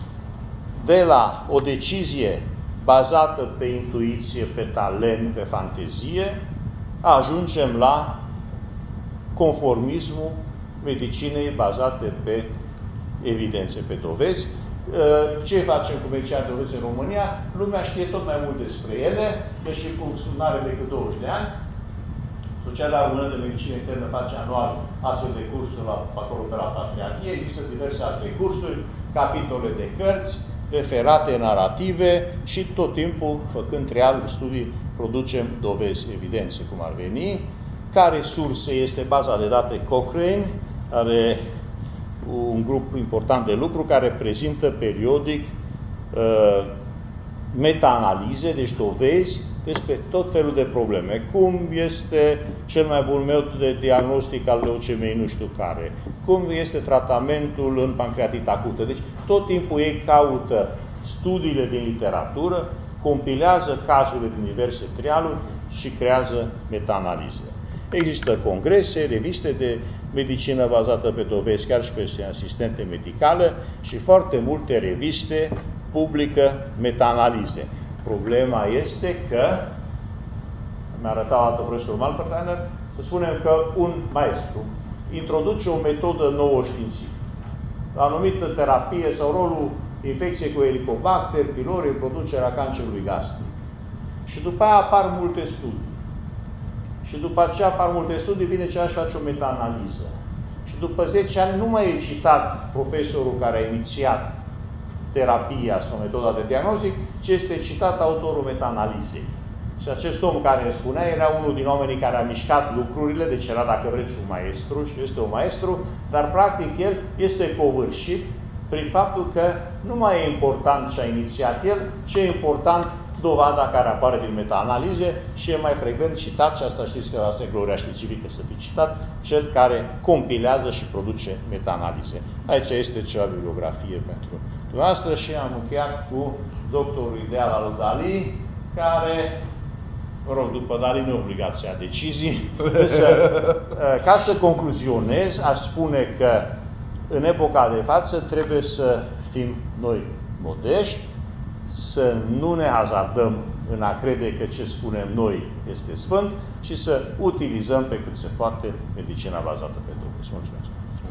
de la o decizie bazată pe intuiție, pe talent, pe fantezie, ajungem la conformismul medicinei bazate pe evidențe, pe dovezi. Ce facem cu medicina de dovezi în România? Lumea știe tot mai mult despre ele, deși cursul nu are decât douăzeci de ani. Societatea Română de Medicină Internă face anual astfel de cursuri la, acolo pe la Patriarhie. Există diverse alte cursuri, capitole de cărți, referate narrative și tot timpul, făcând trial studii, producem dovezi, evidențe, cum ar veni. Care surse este baza de date Cochrane, are un grup important de lucru care prezintă periodic uh, meta-analize, deci dovezi despre tot felul de probleme. Cum este cel mai bun metod de diagnostic al leucemiei nu știu care, cum este tratamentul în pancreatită acută. Deci tot timpul ei caută studiile din literatură, compilează cazurile din diverse trialuri și creează meta-analize. Există congrese, reviste de medicină bazată pe dovezi, chiar și pe asistente medicale și foarte multe reviste publică meta-analize. Problema este că, mi-a arătat altă profesorul Malfertainer, să spunem că un maestru introduce o metodă nouă științifică, o anumită terapie sau rolul infecției cu Helicobacter pylori în producerea cancerului gastric. Și după aia apar multe studii. Și după aceea apar multe studii, vine cineva și face o meta-analiză. Și după zece ani nu mai e citat profesorul care a inițiat terapia sau metoda de diagnostic, ci este citat autorul meta-analizei. Și acest om care îmi spunea era unul din oamenii care a mișcat lucrurile, deci era, dacă vreți, un maestru și este un maestru, dar practic el este covârșit prin faptul că nu mai e important ce a inițiat el, ci e important dovada care apare din meta-analize și e mai frecvent citat, și asta știți că asta e gloria științifică să fie citat, cel care compilează și produce meta-analize. Aici este ceva bibliografie pentru dumneavoastră și am încheiat cu doctorul ideal al lui Dali, care, mă rog, după Dali nu e obligația decizii, însă, ca să concluzionez, aș spune că în epoca de față trebuie să fim noi modești, să nu ne hazardăm în a crede că ce spunem noi este sfânt și să utilizăm pe cât se poate medicina bazată pe dovezi. Mulțumesc!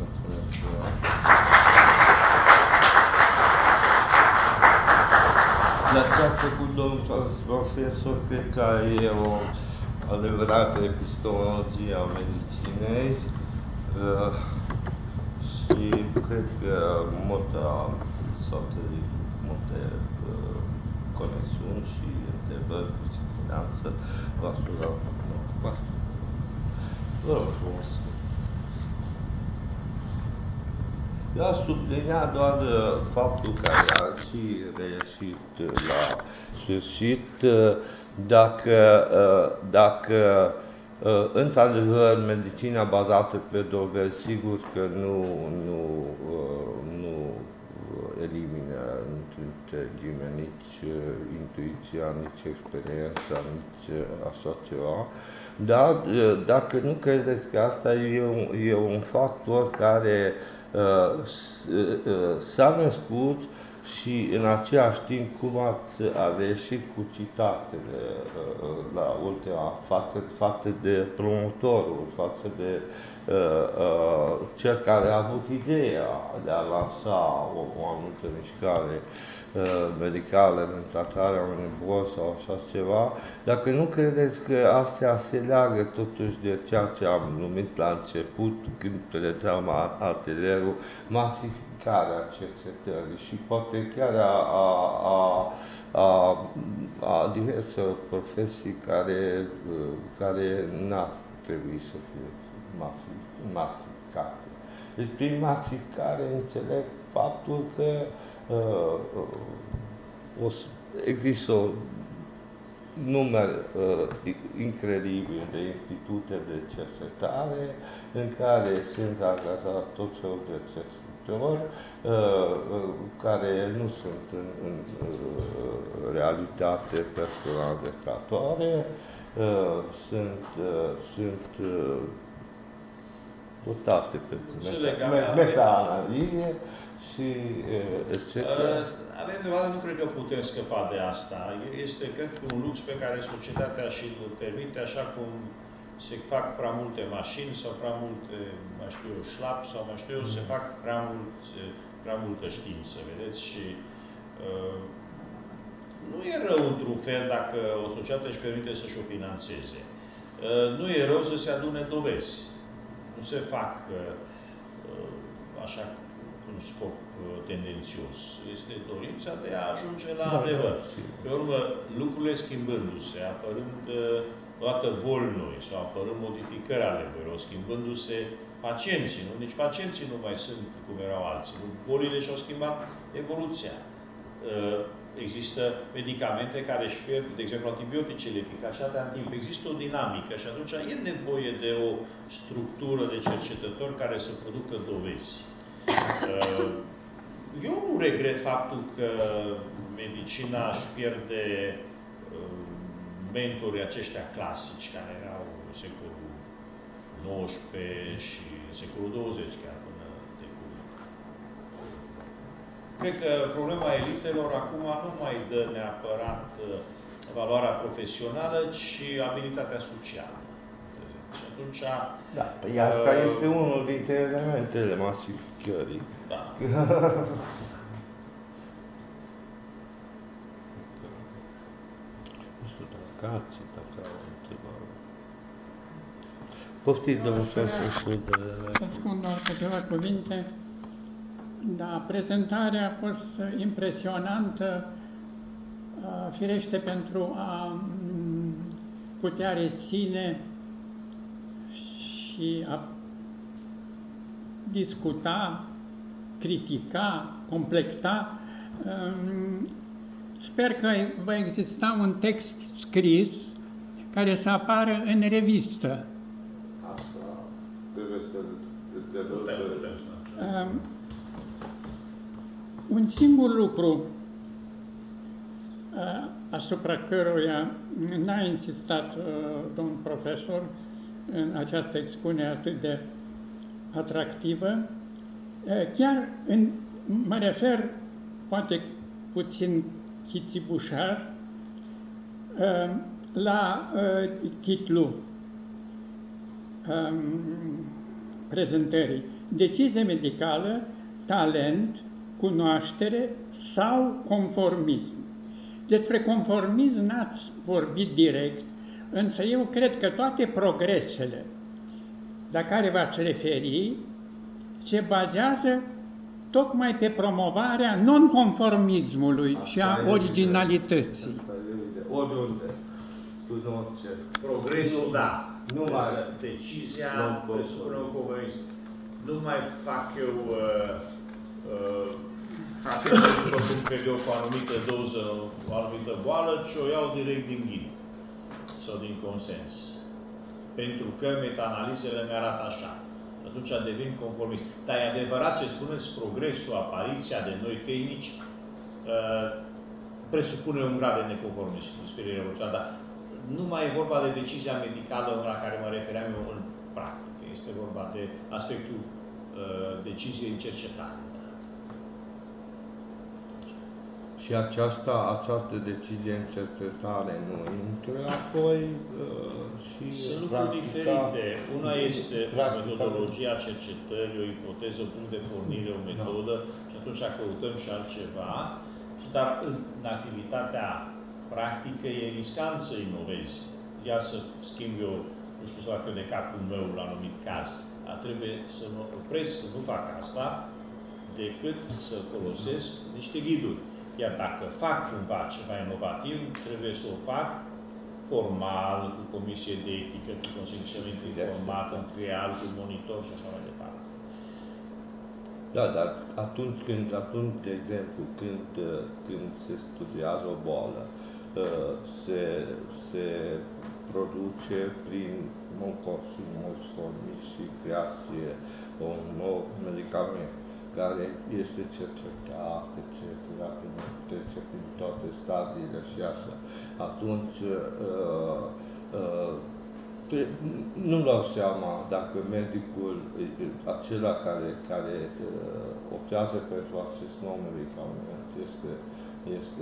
La ce a făcut domnul profesor, cred că e o adevărată epistemologie a medicinei uh, și cred că multe, multe uh, conexiuni și întrebări cu siguranță v-a studat. Vă rog frumos. Eu aș sublinia doar faptul care a și reieșit la sfârșit, dacă, dacă într-adevăr medicina bazată pe dovezi, sigur că nu, nu, nu elimină între nici intuiția, nici experiența, nici așa ceva. Dar dacă nu credeți că asta e un, e un factor care uh, s-a născut și în același timp, cum ați aveți și cu citatele uh, la ultima, față, față de promotorul, față de uh, uh, cel care a avut ideea de a lansa o, o anumită mișcare medicală în tratarea unui bol sau așa ceva, dacă nu credeți că astea se leagă totuși de ceea ce am numit la început, când predam atelierul, masificarea cercetării și poate chiar a, a, a, a, a diverse profesii care, care n-ar trebui să fie masificate. Deci prin masificare înțeleg faptul că Uh, uh, o, există un număr uh, incredibil de institute de cercetare în care sunt angajați tot felul de cercetători uh, uh, care nu sunt în, în uh, realitate persoane creatoare, uh, sunt, uh, sunt uh, dotate pe meta-analize și et cetera. Avem dovadă, nu cred că putem scăpa de asta. Este, cred, un lux pe care societatea și îl permite, așa cum se fac prea multe mașini sau prea multe, mai știu eu, șlap sau mai știu eu, se fac prea, mult, prea multă știință, vedeți? Și uh, nu e rău într-un fel dacă o societate își permite să-și o finanțeze. Uh, nu e rău să se adune dovezi. Nu se fac uh, așa un scop tendențios. Este dorința de a ajunge la da, adevăr. Pe urmă, lucrurile schimbându-se, apărând toată boli noi sau apărând modificări ale bolilor, schimbându-se pacienții, nu? Nici pacienții nu mai sunt cum erau alții. Bolile și-au schimbat evoluția. Există medicamente care își pierd, de exemplu, antibioticele, eficacitatea în timp. Există o dinamică și atunci e nevoie de o structură de cercetători care să producă dovezi. Eu nu regret faptul că medicina își pierde mentorii aceștia clasici, care erau în secolul nouăsprezece și în secolul douăzeci chiar până de curând. Cred că problema elitelor acum nu mai dă neapărat valoarea profesională, ci abilitatea socială. Și atunci... Da, păi asta uh, este unul dintre elementele masificării. Da. Nu știu, explicații, dacă au întrebare. Poftiți, domnul profesor Sudele. Să spun doar câteva cuvinte. Da, prezentarea a fost impresionantă, firește pentru a putea reține și a discuta, critica, complecta. Sper că va exista un text scris care să apară în revistă. Asta trebuie să Uh, un singur lucru uh, asupra căruia n-a insistat uh, domnul profesor în această expunere atât de atractivă, uh, chiar în, mă refer, poate puțin chitibușar, uh, la uh, titlul um, prezentării. Decizie medicală, talent, cunoaștere sau conformism. Despre conformism n-ați vorbit direct, însă eu cred că toate progresele la care v-ați referi se bazează tocmai pe promovarea non-conformismului și a originalității. Oriunde, în orice. Progresul, da. Nu mai decizia presupune un conformism. Nu mai fac eu uh, uh, după cum cred eu, cu o anumită doză, o anumită boală, ci o iau direct din ghid sau din consens. Pentru că meta-analizele mi-arată așa. Atunci devin conformist. Dar e adevărat ce spuneți, progresul, apariția de noi tehnici uh, presupune un grad de neconformism, spre revoluționar, dar nu mai e vorba de decizia medicală la care mă refeream eu în practică. Este vorba de aspectul uh, deciziei în cercetare. Și aceasta, această decizie în cercetare nu intră apoi uh, și sunt lucruri diferite. Una este metodologia cercetării, o ipoteză, un punct de pornire, o metodă, da. Și atunci căutăm și altceva, dar în, în activitatea practică e riscant să inovezi. Iar să schimb eu, nu știu, să fac eu de capul meu la anumit caz, dar trebuie să mă opresc, să nu fac asta, decât să folosesc niște ghiduri. Iar dacă fac cumva ceva inovativ, trebuie să o fac formal, cu comisie de etică, cu consimțământ informat, între altul monitor și așa mai departe. Da, dar atunci când, atunci, de exemplu, când, când se studiază o boală, se, se produce prin conformism și creație un nou medicament care este cercetat, et cetera, trece prin toate stadiile și așa. Atunci, uh, uh, nu-mi dau seama dacă medicul, acela care, care uh, optează pentru acest nou medicament, este, este,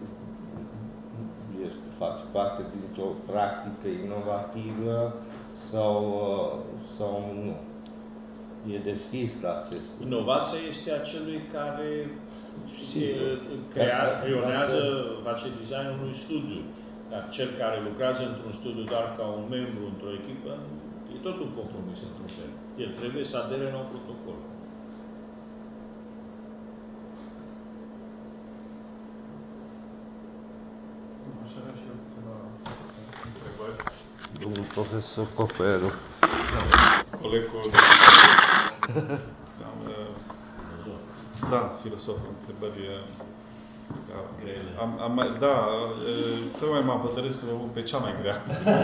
este, face parte dintr-o practică inovativă sau, uh, sau nu. E deschis la acest. Inovația este a celui care crea, creionează, face designul unui studiu. Dar cel care lucrează într-un studiu doar ca un membru într-o echipă, e tot un compromis într-un fel. El trebuie să adere la un protocol. Aș avea și eu câteva întrebări. Domnul profesor Coperu. Colegul... Da, filosof, întrebări... Am, am, da, tocmai m-am hotărât să vă pun pe cea mai grea.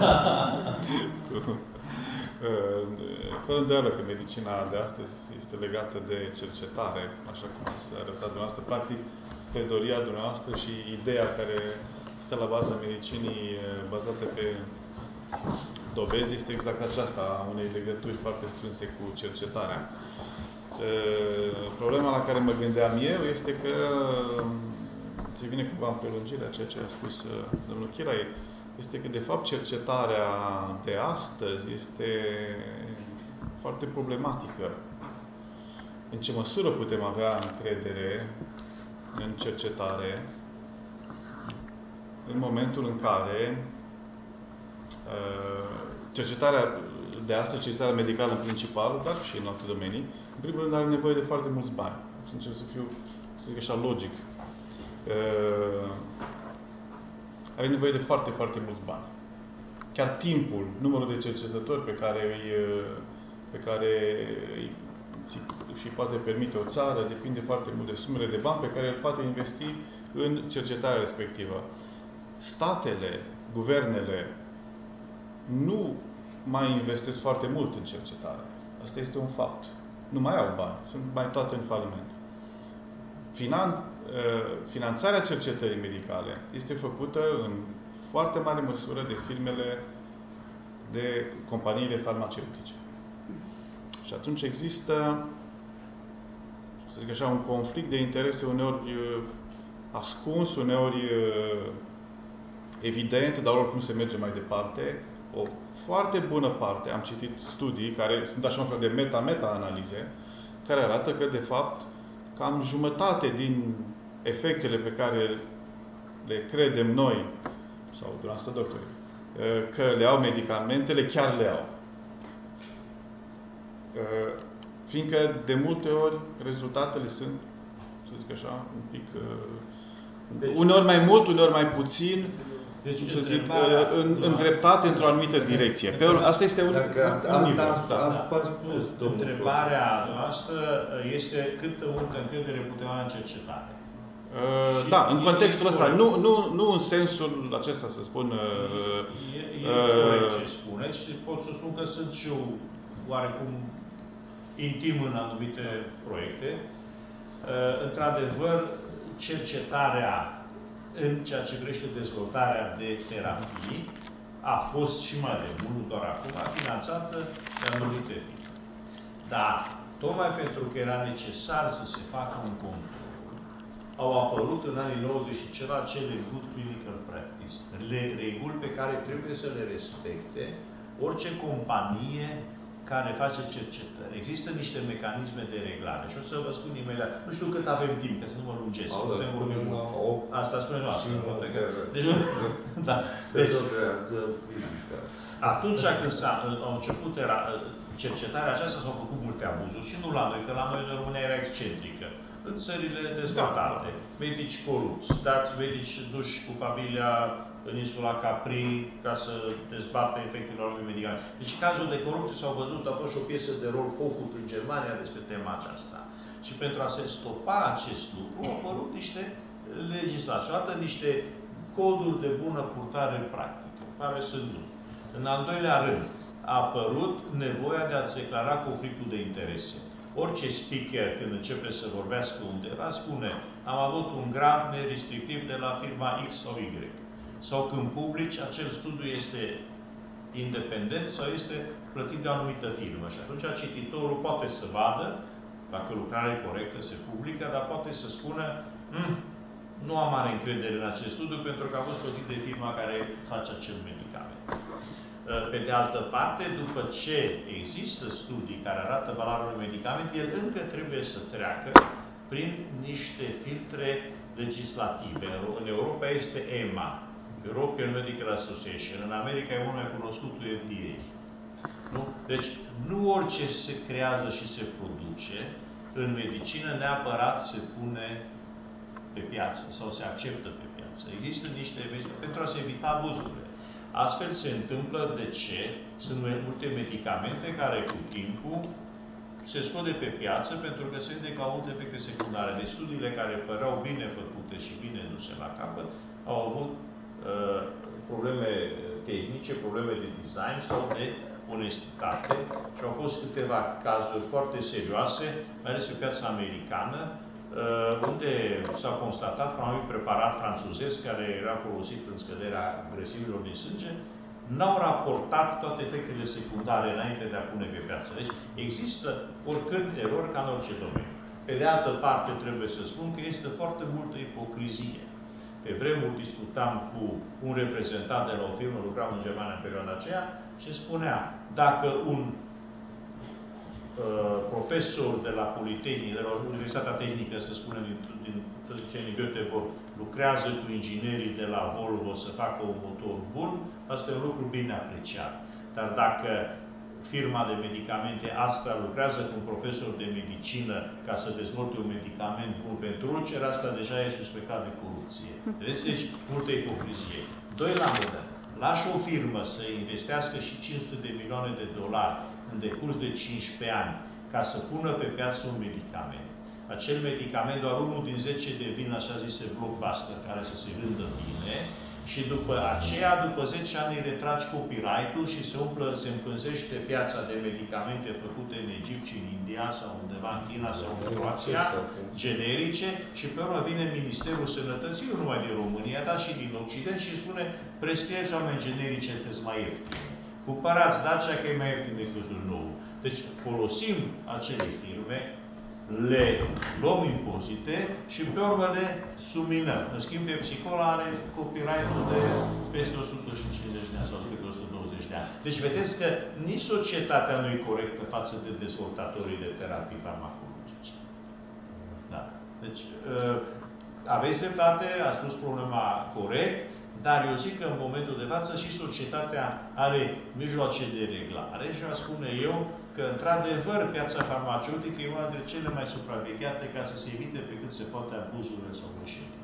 Fără îndoială că medicina de astăzi este legată de cercetare, așa cum ați arătat dumneavoastră. Practic, pledoria dumneavoastră și ideea care stă la baza medicinii bazată pe dovezi este exact aceasta, a unei legături foarte strânse cu cercetarea. Problema la care mă gândeam eu este că se vine cumva în prelungirea ceea ce a spus domnul Chirai, este că de fapt cercetarea de astăzi este foarte problematică. În ce măsură putem avea încredere în cercetare în momentul în care cercetarea de astăzi, cercetarea medicală în principal, dar și în alte domenii, în primul rând are nevoie de foarte mulți bani. Sincer să fiu, să zic așa, logic. Are nevoie de foarte, foarte mulți bani. Chiar timpul, numărul de cercetători pe care îi, pe care îi, și poate permite o țară, depinde foarte mult de sumele de bani pe care îl poate investi în cercetarea respectivă. Statele, guvernele, nu mai investesc foarte mult în cercetare. Asta este un fapt. Nu mai au bani. Sunt mai toate în faliment. Finan, finanțarea cercetării medicale este făcută în foarte mare măsură de firmele, de companiile farmaceutice. Și atunci există, să zic așa, un conflict de interese uneori ascuns, uneori evident, dar oricum se merge mai departe. O foarte bună parte, am citit studii care sunt așa un fel de meta-meta-analize, care arată că, de fapt, cam jumătate din efectele pe care le credem noi, sau dumneavoastră doctori, că le au medicamentele, chiar le au. Fiindcă, de multe ori, rezultatele sunt, să zic așa, un pic... Deci, uneori mai mult, uneori mai puțin, deci, cum să zic, în, îndreptate într-o anumită direcție. Pe urmă, asta este un, un nivel. Da. Întrebarea noastră este câtă multă încredere putem avea în cercetare. Uh, da, în contextul ăsta, nu, nu, nu în sensul acesta să spun... Uh, e e corect ce spuneți și pot să spun că sunt și eu oarecum intim în anumite proiecte. Uh, într-adevăr, cercetarea în ceea ce privește dezvoltarea de terapii a fost și mai de mult, nu doar acum, finanțată de anumite firme. Dar, tocmai pentru că era necesar să se facă un control, au apărut în anii nouăzeci și ceva acele Good Clinical Practice, reguli pe care trebuie să le respecte orice companie care face cercetări. Există niște mecanisme de reglare. Și o să vă spun imediat. Nu știu cât avem timp, ca să nu mă lungesc. Putem vorbi mult. Asta spune noastră. Deci, da. Deci, atunci când s-a început era, cercetarea aceasta, s-au făcut multe abuzuri. Și nu la noi, că la noi în România era excentrică. În țările dezvoltate. Medici corupți, dați medici duși cu familia în insula Capri ca să dezbată efectele unui medicament. Deci cazul de corupție s-au văzut, a fost și o piesă de rol Hochut în Germania despre tema aceasta. Și pentru a se stopa acest lucru, au apărut niște legislații, odată niște coduri de bună purtare practică, care sunt nu. În al doilea rând, a apărut nevoia de a declara conflictul de interese. Orice speaker, când începe să vorbească undeva, spune am avut un grant nerestrictiv de la firma X sau Y. Sau când publici, acel studiu este independent sau este plătit de o anumită firmă. Și atunci cititorul poate să vadă, dacă lucrarea e corectă, se publică, dar poate să spună hm, nu am mare încredere în acest studiu pentru că a fost plătit de firma care face acel medicament. Pe de altă parte, după ce există studii care arată valoarea unui medicament, el încă trebuie să treacă prin niște filtre legislative. În Europa este E M A, European Medical Association. În America e unul mai cunoscut cu F D A. Nu? Deci, nu orice se creează și se produce în medicină neapărat se pune pe piață sau se acceptă pe piață. Există niște pentru a se evita abuzurile. Astfel se întâmplă de ce? Sunt multe medicamente care cu timpul se scot de pe piață pentru că se vede că au multe efecte secundare. Deci studiile care păreau bine făcute și bine duse la capăt au avut uh, probleme tehnice, probleme de design sau de onestitate și au fost câteva cazuri foarte serioase, mai ales pe piața americană, uh, unde s-a constatat că un anumit preparat franțuzesc care era folosit în scăderea grăsimilor din sânge n-au raportat toate efectele secundare înainte de a pune pe piață. Deci există oricând erori ca în orice domeniu. Pe de altă parte trebuie să spun că este foarte multă ipocrizie. Pe vremuri discutam cu un reprezentant de la o firmă, lucram în Germania în perioada aceea, și spunea, dacă un profesor de la Politehnică, de la Universitatea Tehnică, să spunem, din, din, din Göteborg, lucrează cu inginerii de la Volvo să facă un motor bun, asta e un lucru bine apreciat. Dar dacă firma de medicamente asta lucrează cu un profesor de medicină ca să dezvolte un medicament bun pentru ulcer, asta deja e suspectat de corupție. Vedeți? Deci, multă ipocrizie. Doi la mână. Lași o firmă să investească și cinci sute de milioane de dolari în decurs de cincisprezece ani ca să pună pe piață un medicament. Acel medicament, doar unul din zece devin așa zise blockbuster, care să se vândă bine, și după aceea, după zece ani, îi retragi copyright-ul și se umplă, se împânzește piața de medicamente făcute în Egipt și în India sau undeva în China sau în Croația, generice, și pe urmă vine Ministerul Sănătății, nu numai din România, dar și din Occident, și spune, prescrieți oameni generice că-s mai ieftine. Cumpărați Dacia că e mai ieftin decât un nou. Deci folosim acele firme, le luăm impozite și pe urmă le subminăm. În schimb, de Psicola are copyright-ul de peste o sută cincizeci de ani sau de o sută douăzeci de ani. Deci vedeți că nici societatea nu e corectă față de dezvoltatorii de terapii farmacologice. Da. Deci, aveți dreptate, a spus problema corect, dar eu zic că în momentul de față și societatea are mijloace de reglare și aș spune eu că, într-adevăr, piața farmaceutică e una dintre cele mai supravegheate ca să se evite pe cât se poate abuzurile sau greșelile.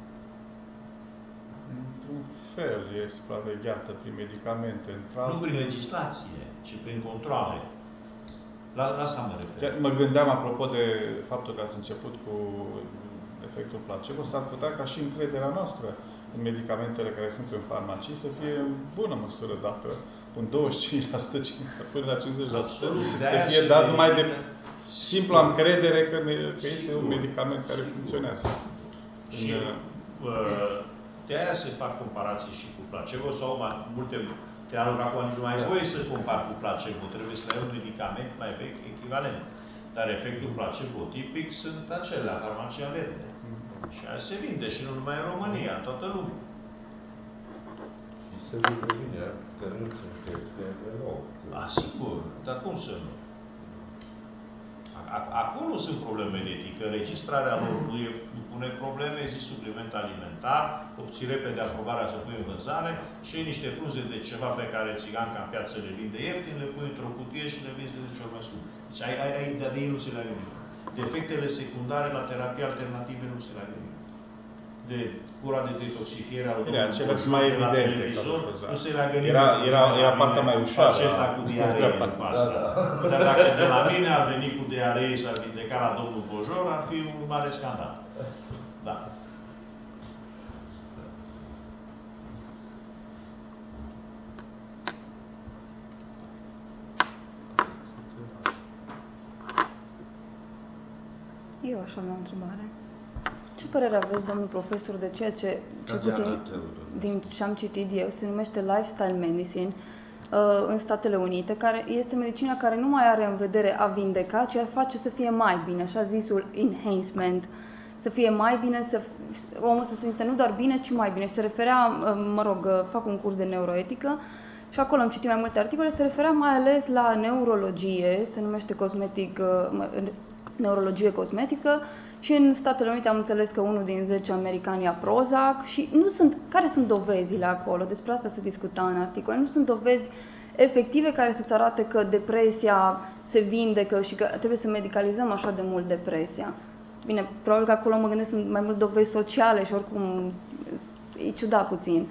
Într-un fel e supravegheată prin medicamente. Nu prin legislație, ci prin controle. La, la asta mă refer. Mă gândeam, apropo de faptul că ați început cu efectul placebo, s-ar putea ca și încrederea noastră în medicamentele care sunt în farmacii să fie în bună măsură dată, un douăzeci și cinci la sută până la cincizeci la sută, să fie dat numai de simpla încredere că, că este un medicament care funcționează. Și de aia se fac comparații și cu placebo sau mai multe teanuri acum nici nu mai voie să compar cu placebo, trebuie să ai un medicament mai vechi echivalent. Dar efectul placebo tipic sunt acelea, farmacia verde. Și aia se vinde și nu numai în România, în toată lumea. Și se vinde bine, că nu sunt chestii deloc. Asigur, dar cum să nu? Acolo sunt probleme de etică, registrarea lor nu pune probleme, zici supliment alimentar, obții repede aprobarea să pui în vânzare și niște frunze de ceva pe care țiganca în piață le vinde ieftin, le pui într-o cutie și le vinzi de zece ori mai scump. Deci ai, ai, ai, de ei nu se leagă nimic. De efectele secundare la terapii alternative nu se leagă nimic. De cura de detoxifiere a domnului mai evidente, nu se leagă nimic. Era, era, era partea mai ușoară. Faceta cu diaree după asta. Dar dacă de la mine ar veni cu diaree și ar vindeca la domnul Bojor, ar fi un mare scandal. Da. Eu aș avea o întrebare. Ce părere aveți, domnul profesor, de ceea ce, ce puțin din ce am citit eu, se numește lifestyle medicine uh, în Statele Unite, care este medicina care nu mai are în vedere a vindeca, ci a face să fie mai bine, așa zisul enhancement, să fie mai bine, să omul să se simte nu doar bine, ci mai bine. Se referea, uh, mă rog, uh, fac un curs de neuroetică și acolo am citit mai multe articole, se referea mai ales la neurologie, se numește cosmetic, uh, neurologie cosmetică, și în Statele Unite am înțeles că unul din zece americani ia Prozac și nu sunt, care sunt dovezile acolo? Despre asta se discuta în articole. Nu sunt dovezi efective care să-ți arate că depresia se vindecă și că trebuie să medicalizăm așa de mult depresia. Bine, probabil că acolo mă gândesc sunt mai mult dovezi sociale și oricum e ciudat puțin.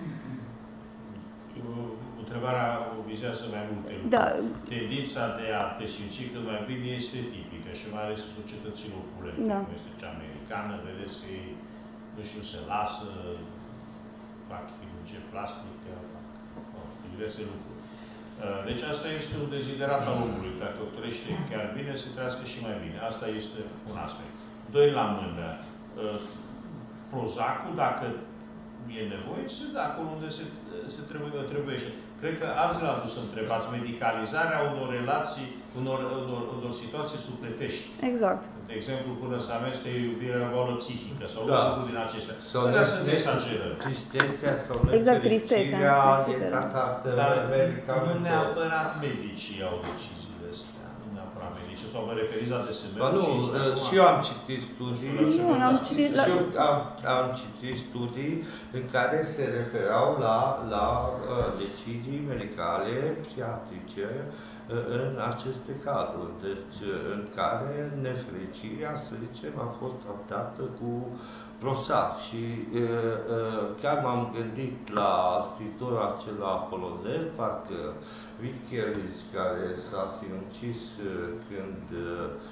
Întrebarea vizează mai multe lucruri. Da. Tendința de a te simți cât mai bine este tipică și mai ales în societăților curente, da. cum este cea americană, vedeți că ei, nu știu, se lasă, fac chirurgie plastică, fac no, diverse lucruri. Deci asta este un deziderat al omului. Dacă trăiește chiar bine, se trăiască și mai bine. Asta este un aspect. Doi la mână. Prozacul, dacă e nevoie, sunt acolo unde se, se trebuie, trebuiește. Cred că alții l-ați dus să întrebați medicalizarea unor relații, unor, unor, unor situații sufletești. Exact. De exemplu, până să ameste iubirea în boală psihică sau da. lucruri din acestea. Sau Dar sunt exagerări. Tristețea sau exact, tristețea. Dar nu neapărat medicii au deciziile astea. Nu neapărat medicii. sau mă referiți la D S M-ul? Ba nu, și eu am citit studii, nu, am citit la... și eu am, am citit studii în care se referau la, la uh, decizii medicale, psihiatrice, în aceste cazuri, deci în care nefericirea, să zicem, a fost tratată cu Prozac și e, e, chiar m-am gândit la scriitorul acela polonez, parcă Witkiewicz, care s-a sinucis când e,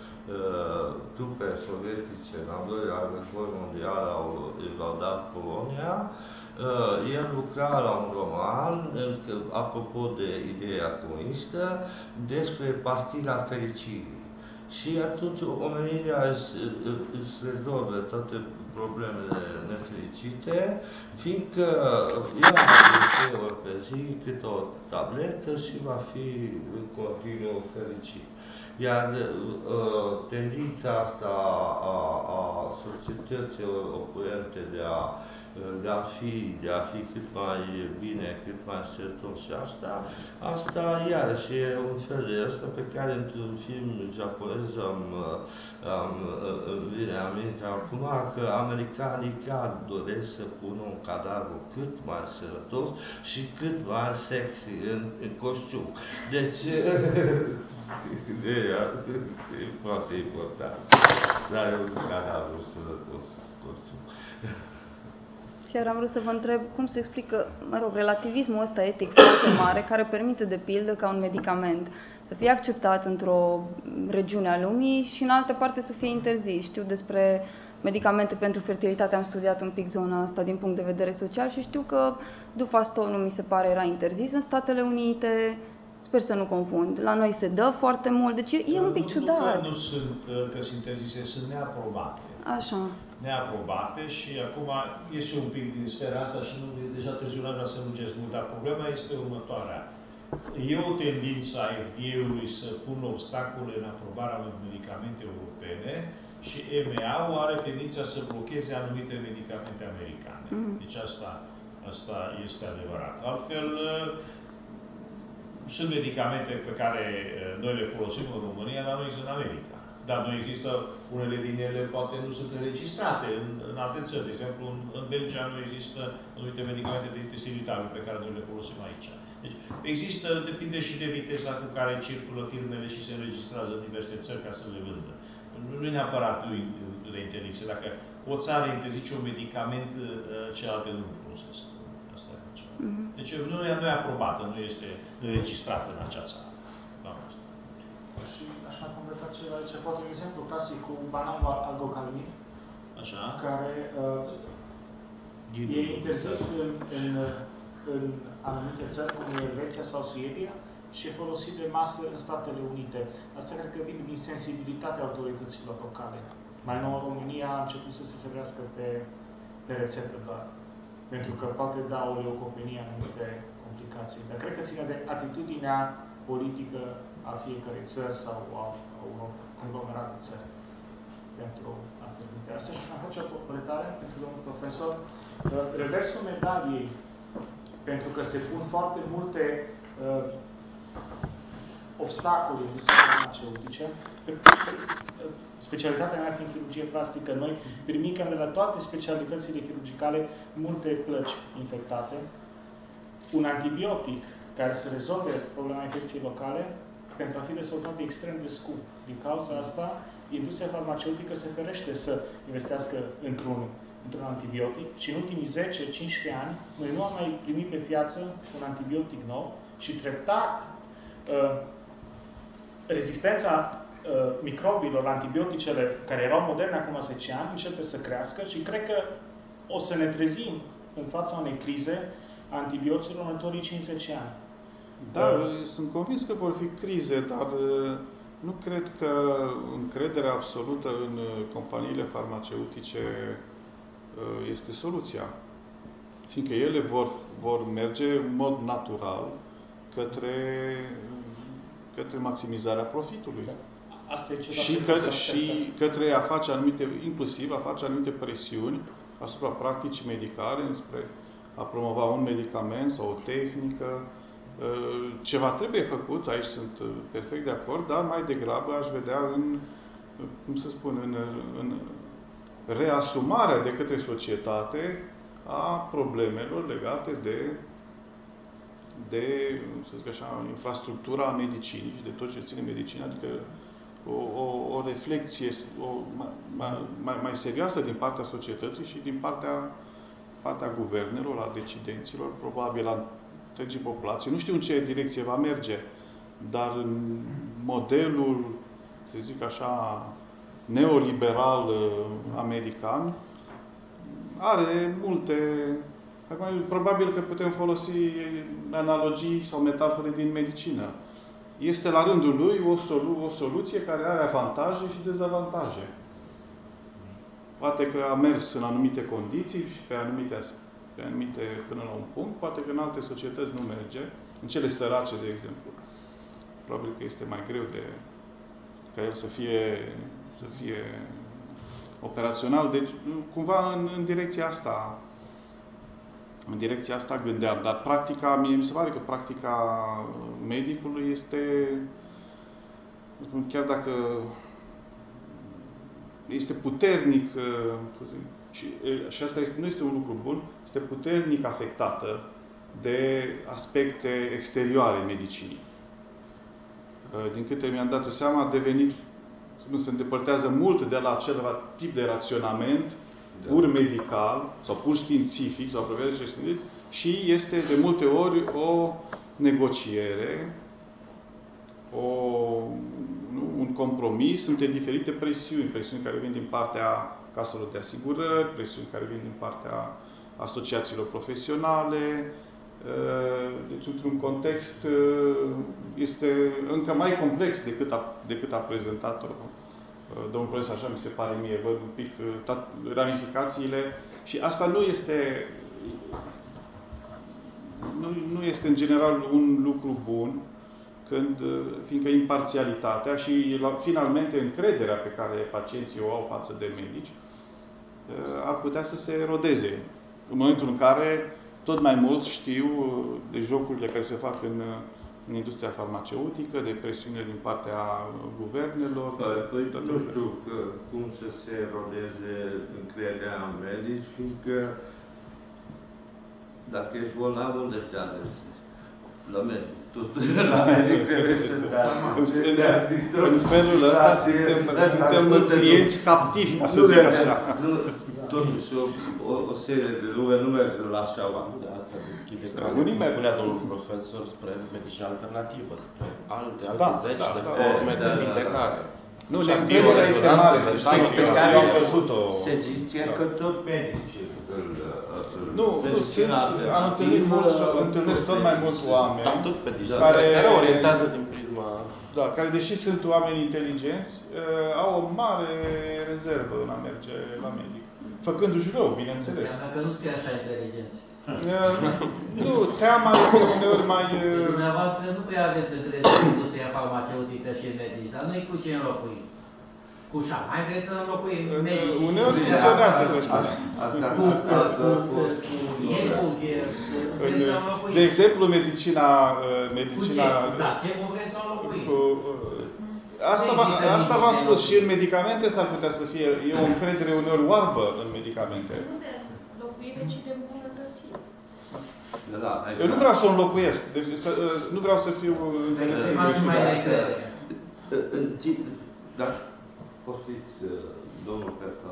trupele sovietice în al doilea război mondial au evadat Polonia. El lucra la un roman, apropo de ideea comunistă, despre pastila fericirii. Și atunci omenirea își, își rezolvă toate problemele nefericite, fiindcă ia de trei ori pe zi câte o tabletă și va fi în continuu fericit. Iar uh, tendința asta a, a societăților opulente de a de a fi, de a fi cât mai bine, cât mai sănătos și asta, asta iarăși e un fel de asta pe care într-un film japonez am, am vine aminte acum că americanii chiar doresc să pună un cadavru cât mai sănătos și cât mai sexy în, în coșcium. Deci, e, e foarte important să ai un cadavru sănătos în coșcium. Chiar am vrut să vă întreb cum se explică, mă rog, relativismul ăsta etic foarte mare, care permite, de pildă, ca un medicament să fie acceptat într-o regiune a lumii și în altă parte să fie interzis. Știu despre medicamente pentru fertilitate, am studiat un pic zona asta din punct de vedere social și știu că Dufastonul, mi se pare, era interzis în Statele Unite, sper să nu confund. La noi se dă foarte mult, deci e, e un pic ciudat. Nu, că nu sunt, că sunt interzise, sunt neaprobate. Așa. Neaprobate și acum iese un pic din sfera asta și nu, deja târziu n-am vrea să lungesc mult, dar problema este următoarea. E o tendință a F D A-ului să pună obstacole în aprobarea unor medicamente europene și E M A-ul are tendința să blocheze anumite medicamente americane. Mm. Deci asta, asta este adevărat. Altfel, sunt medicamente pe care noi le folosim în România, dar nu există în America. Dar nu există, unele din ele poate nu sunt înregistrate în, în alte țări. De exemplu, în, în Belgia nu există anumite medicamente de intestinitare pe care noi le folosim aici. Deci există, depinde și de viteza cu care circulă firmele și se înregistrează în diverse țări ca să le vândă. Nu e neapărat de interdicție. Dacă o țară interzice un medicament, celelalte nu folosesc. Asta e ceva. Mm-hmm. Deci nu e, nu e aprobată, nu este înregistrată în acea țară. Și aș mai completa ceva aici, poate un exemplu clasic cu bananul algocalmin, așa, care uh, e interzis în, în, în anumite țări, cum e Elveția sau Suedia, și e folosit de masă în Statele Unite. Asta cred că vine din sensibilitatea autorităților locale. Mai nou, în România a început să se servească pe, pe rețetă doar, pentru că poate da o leucopenie anumite complicații. Dar cred că ține de atitudinea politică a fiecărei țări sau a, a unor conglomerate de țări pentru a permite asta. Și am face o completare pentru domnul profesor. Reversul medaliei, pentru că se pun foarte multe uh, obstacole industriei farmaceutice. Specialitatea mea fiind chirurgie plastică, noi primim cam de la toate specialitățile chirurgicale multe plăci infectate. Un antibiotic care să rezolve problema infecției locale, pentru a fi rezolvat de extrem de scump. Din cauza asta, industria farmaceutică se ferește să investească într-un într-un antibiotic și în ultimii zece cincisprezece ani noi nu am mai primit pe piață un antibiotic nou și treptat uh, rezistența uh, microbilor la antibioticele care erau moderne acum zece ani începe să crească și cred că o să ne trezim în fața unei crize a antibioticelor în următorii cinci ani. Dar sunt convins că vor fi crize, dar nu cred că încrederea absolută în companiile farmaceutice este soluția. Fiindcă ele vor, vor merge în mod natural către, către maximizarea profitului. Da. Asta e ce și, că, și către a face anumite, inclusiv a face anumite presiuni asupra practicii medicale, înspre a promova un medicament sau o tehnică Ceva trebuie făcut, aici sunt perfect de acord, dar mai degrabă aș vedea în, cum să spun, în, în reasumarea de către societate a problemelor legate de, de să zic așa, infrastructura medicinii și de tot ce ține medicina, adică o, o, o reflexie o, mai, mai, mai serioasă din partea societății și din partea, partea guvernelor, a decidenților, probabil a întregii populații. Nu știu în ce direcție va merge, dar în modelul, să zic așa, neoliberal american, are multe... Probabil că putem folosi analogii sau metafore din medicină. Este la rândul lui o, solu- o soluție care are avantaje și dezavantaje. Poate că a mers în anumite condiții și pe anumite, pe anumite până la un punct, poate că în alte societăți nu merge, în cele sărace, de exemplu. Probabil că este mai greu de ca el să fie, să fie operațional. Deci, cumva în, în direcția asta în direcția asta gândeam. Dar practica, mie mi se pare că practica medicului este, chiar dacă este puternic, să zic, și, și asta este, nu este un lucru bun, este puternic afectată de aspecte exterioare medicinii. Din câte mi-am dat seama, a devenit, se îndepărtează mult de la acel tip de raționament pur medical sau pur științific sau apropiat științific și este de multe ori o negociere, o, nu, un compromis între diferite presiuni, presiuni care vin din partea caselor de asigurări, presiuni care vin din partea asociațiilor profesionale. Deci, într-un context, este încă mai complex decât a, decât a prezentat-o domnul profesor, așa mi se pare mie, văd un pic ramificațiile și asta nu este nu, nu este în general un lucru bun, când, fiindcă imparțialitatea și la, finalmente încrederea pe care pacienții o au față de medici ar putea să se erodeze în momentul în care tot mai mulți știu de jocurile care se fac în în industria farmaceutică, de presiune din partea guvernelor. Păi, nu știu că, cum să se erodeze încrederea în medici, fiindcă dacă ești bolnav, unde te adresezi? La medic. Tot la medic trebuie să te În felul ăsta suntem clienți captivi, să zic așa. Totuși, o, o serie de lume nu merge la așa oameni. Asta deschide calea, cum spunea domnul profesor, spre medicina alternativă, spre alte, alte da, zeci da, de da, forme da, de da, vindecare. Nu, dar încrederea este mare, să știi, pe care au văzut-o. Se zice că tot medicii îl... Nu, nu, sunt, am întâlnit mulți, întâlnesc tot mai mulți oameni care se reorientează din prisma... Da, care, deși sunt oameni inteligenți, au o mare rezervă în a merge la medic. Făcându-și rău, bineînțeles. Înseamnă că nu sunteți așa inteligenți. Nu, teama este uneori mai... Dumneavoastră nu prea aveți încredere în industria farmaceutică și medici, dar noi cu ce înlocuim? Cu șamani vreți să înlocuim medici? Uneori funcționează, să știți. Cu ierul vreți să înlocuim? De exemplu, medicina... medicina cu ce? Da, ce vreți să înlocuim? Asta, asta v-am spus, și în medicamente s-ar putea să fie, e o încredere uneori oarbă în medicamente. Nu de înlocuire, ci de îmbunătățire. Da, eu nu vreau să o înlocuiesc, deci să, nu vreau să fiu înțeles. Dar, poftiți, domnul Pertor.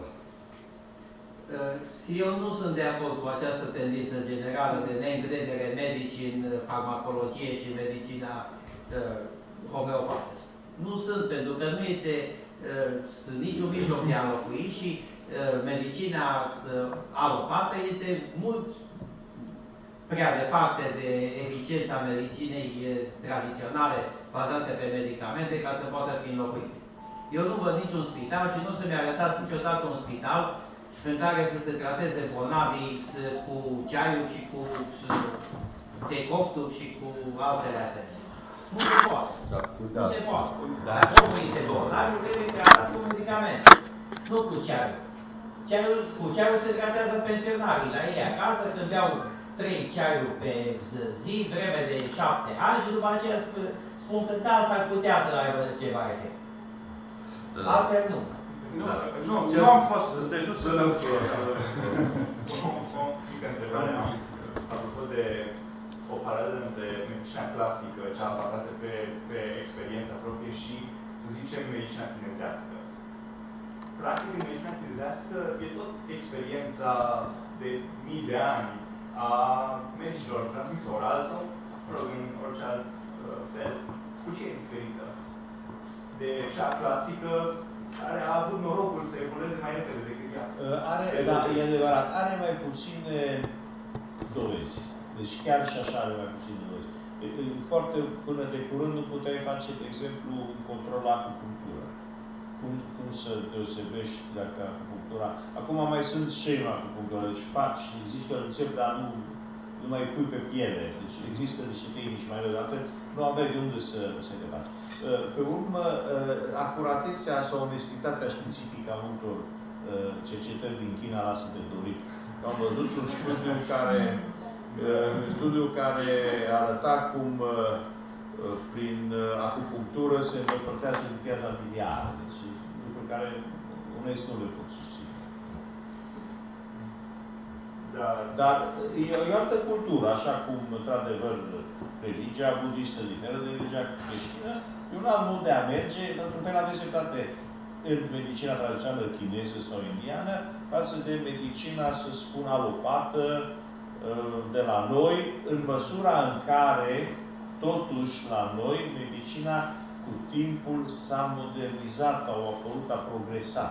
Eu nu sunt de acord cu această tendință generală de neîncredere medici în farmacologie și medicina homeopată. Nu sunt, pentru că nu este uh, niciun mijloc de a înlocui și uh, medicina alopată este mult prea departe de eficiența medicinei tradiționale bazate pe medicamente ca să poată fi înlocuite. Eu nu văd niciun spital și nu o să mi arătați niciodată un spital în care să se trateze bolnavii cu ceaiul și cu decoctul și cu altele asemenea. Nu se poate. Da, da. Nu se poate. Dar omul este bolnav, trebuie tratat cu medicament. Nu cu ceaiul. ceaiul. Cu ceaiul se tratează pensionarii la ei acasă, când beau trei ceaiuri pe zi, vreme de șapte ani și după aceea spun că da, s-ar putea să aibă ceva efect. Altfel nu. Nu, nu, nu am fost, deci nu sunt... O mică întrebare am, apropo de o paralelă între medicina clasică, cea bazată pe, pe experiența proprie și, să zicem, medicina chinezească. Practic, în medicina chinezească e tot experiența de mii de ani a medicilor transmisă oral sau, mă rog, în orice alt uh, fel. Cu ce e diferită de cea clasică, care a avut norocul să evolueze mai repede decât ea? Uh, are, da, e adevărat, are mai puține dovezi. Deci chiar și așa are mai puține dovezi. Foarte până de curând nu puteai face, de exemplu, un control la acupunctură. Cum, cum să deosebești dacă acupunctura... Acum mai sunt schema acupunctură, deci faci, zici că înțep, dar nu, nu mai pui pe piele. Deci există niște tehnici mai redate, nu aveai de unde să se faci. Pe urmă, acuratețea sau onestitatea științifică a multor cercetări din China lasă de dorit. Am văzut un studiu care, un studiu care arăta cum prin acupunctură se îndepărtează viața biliară. Deci lucruri care unei nu le pot susține. Da. Dar e, e o altă cultură, așa cum, într-adevăr, religia budistă diferă de religia creștină, e un alt mod de a merge, într-un fel aveți dreptate în medicina tradițională chineză sau indiană, față de medicina, să spun, alopată de la noi, în măsura în care, totuși, la noi, medicina cu timpul s-a modernizat, au apărut, a progresat.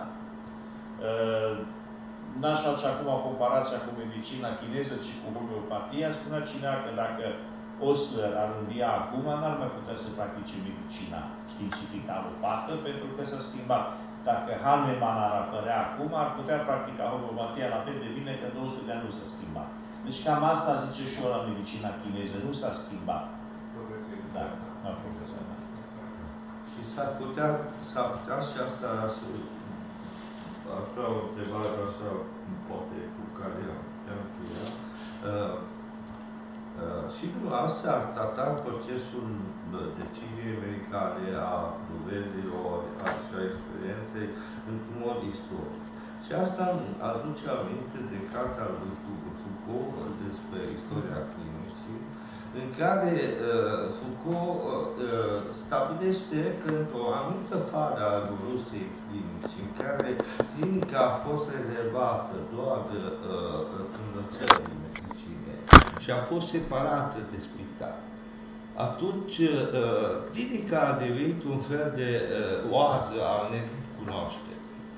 N-aș face acum comparația cu medicina chineză, ci cu homeopatia. Spunea cineva că dacă Osler ar învia acum, n-ar mai putea să practice medicina științifică alopată, pentru că s-a schimbat. Dacă Hahnemann ar apărea acum, ar putea practica homeopatia la fel de bine, că două sute de ani nu s-a schimbat. Deci cam asta zice și eu la medicina chineză, nu s-a schimbat. Progresiv. Da, a progresat, da. Și s-ar putea, s-ar putea și asta să... Aș vrea o întrebare așa, poate cu care am putea încheia. Uh, uh, și dumneavoastră ați tratat procesul deciziei medicale, a dovezilor, a și a experienței, într-un mod istoric. Și asta aduce aminte de cartea lui Foucault despre istoria clinicii, în care uh, Foucault uh, stabilește că într-o anumită fază a evoluției clinici, în care clinica a fost rezervată doar de învățării medicinei și a fost separată de spital, atunci uh, clinica a devenit un fel de uh, oază a necunoașterii.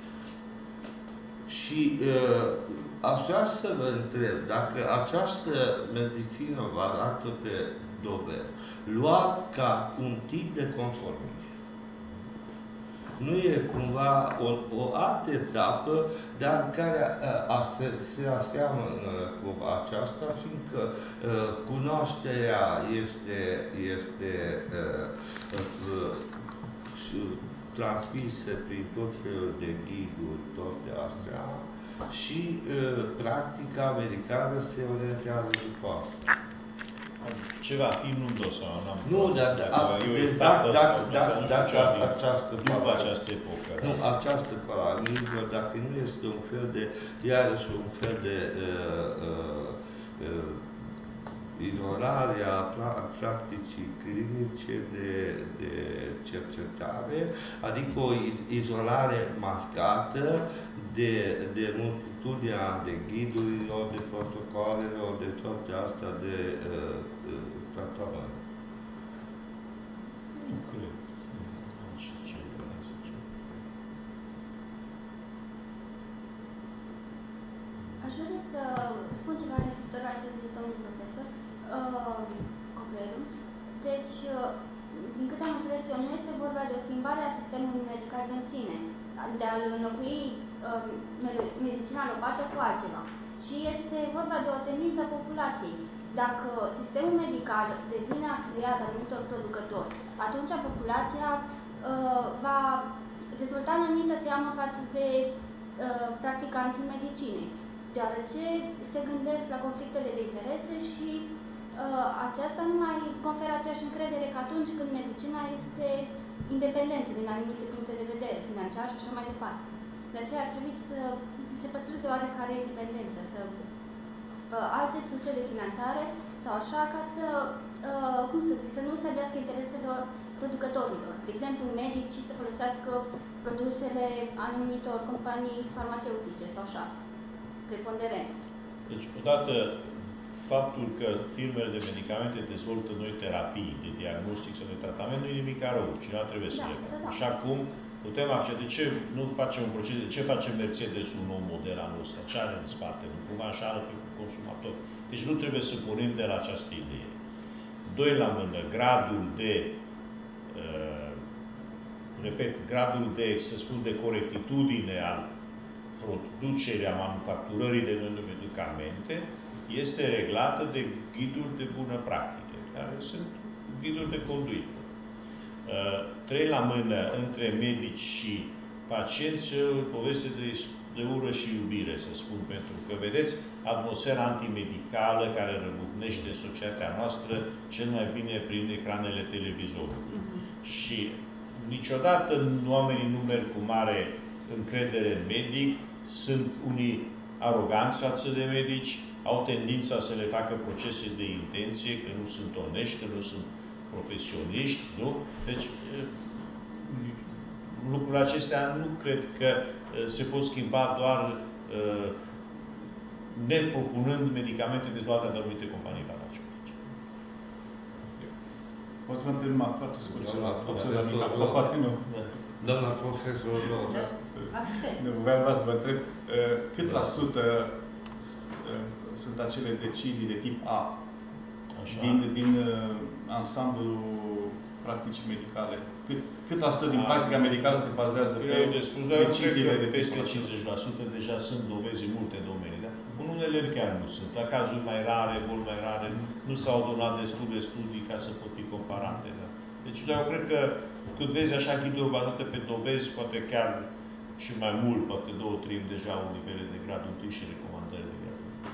Și uh, aș vrea să vă întreb dacă această medicină bazată pe dovezi, luat ca un tip de conformism, nu e cumva o, o altă etapă, dar care a, a, se, se aseamănă cu aceasta, fiindcă a, cunoașterea este, este a, a, a, transmise prin tot felul de ghiduri, toate astea, și uh, practica americană se orientează după asta. Ceva film nu-mi dau seama, n-am... Nu, dar dacă această după această epocă. Nu, această paradigmă, dacă nu este un fel de, iarăși un fel de uh, uh, uh, ignorarea practicii clinice de, de cercetare, adică o izolare mascată de, de multitudinea de ghidurilor, de protocolelor, de toate astea de uh, tratament. Nu cred. Nu știu ce vreau să zic. Aș dori să spun ceva referitor la ce a zis domnul profesor uh, Copelu. Deci, uh, din câte am înțeles eu, nu este vorba de o schimbare a sistemului medical în sine, de a-l înlocui uh, medicina alopată cu altceva, ci este vorba de o tendință a populației. Dacă sistemul medical devine afiliat anumitor producători, atunci populația uh, va dezvolta anumită teamă față de uh, practicanții medicinei. deoarece se gândesc la conflictele de interese și uh, aceasta nu mai conferă aceeași încredere ca atunci când medicina este independentă din anumite puncte de vedere, financiar și așa mai departe. De aceea ar trebui să se păstreze oarecare independență, să uh, alte surse de finanțare sau așa, ca să, uh, cum să zic, să nu servească interesele producătorilor. De exemplu, medicii să folosească produsele anumitor companii farmaceutice sau așa, preponderent. Deci, odată, faptul că firmele de medicamente dezvoltă noi terapii de diagnostic sau de tratament nu e nimic rău. Cineva trebuie să da, le facă. Da. Așa cum putem accede, de ce nu facem un proces, de ce face Mercedes un nou model anul ăsta? Ce are în spate? Nu cumva așa arată cu consumator. Deci nu trebuie să pornim de la această idee. Doi la mână, gradul de uh, repet, gradul de, să spun, de corectitudine al producerii, a manufacturării de noi medicamente este reglată de ghiduri de bună practică, care sunt ghiduri de conduită. Uh, trei la mână între medici și pacienți, o poveste de, de ură și iubire, să spun, pentru că, vedeți, atmosfera antimedicală care răbufnește societatea noastră cel mai bine prin ecranele televizorului. Uh-huh. Și niciodată oamenii nu merg cu mare încredere în medic, sunt unii aroganți față de medici, au tendința să le facă procese de intenție, că nu sunt onești, că nu sunt profesioniști, nu? Deci, lucrurile acestea nu cred că se pot schimba doar uh, nepropunând medicamente dezvoltate de anumite companii farmaceutice. O să vă întreb numai foarte scurt ceva, observativ, sau poate nu. Doamna profesor, nu. Vreau să vă întreb cât la sută sunt acele decizii de tip A din, din ansamblul practicii medicale? Cât, cât la sută din A, practica medicală se bazează pe de spus, deciziile de peste cincizeci la sută deja sunt dovezi în multe domenii. Da? În unele chiar nu sunt. La cazuri mai rare, boli mai rare, nu s-au donat destule studii ca să pot fi comparate. Da? Deci eu cred că cât vezi așa ghiduri bazate pe dovezi, poate chiar și mai mult, poate două, trei deja au nivele de gradul întâi și recomandări de gradul întâi.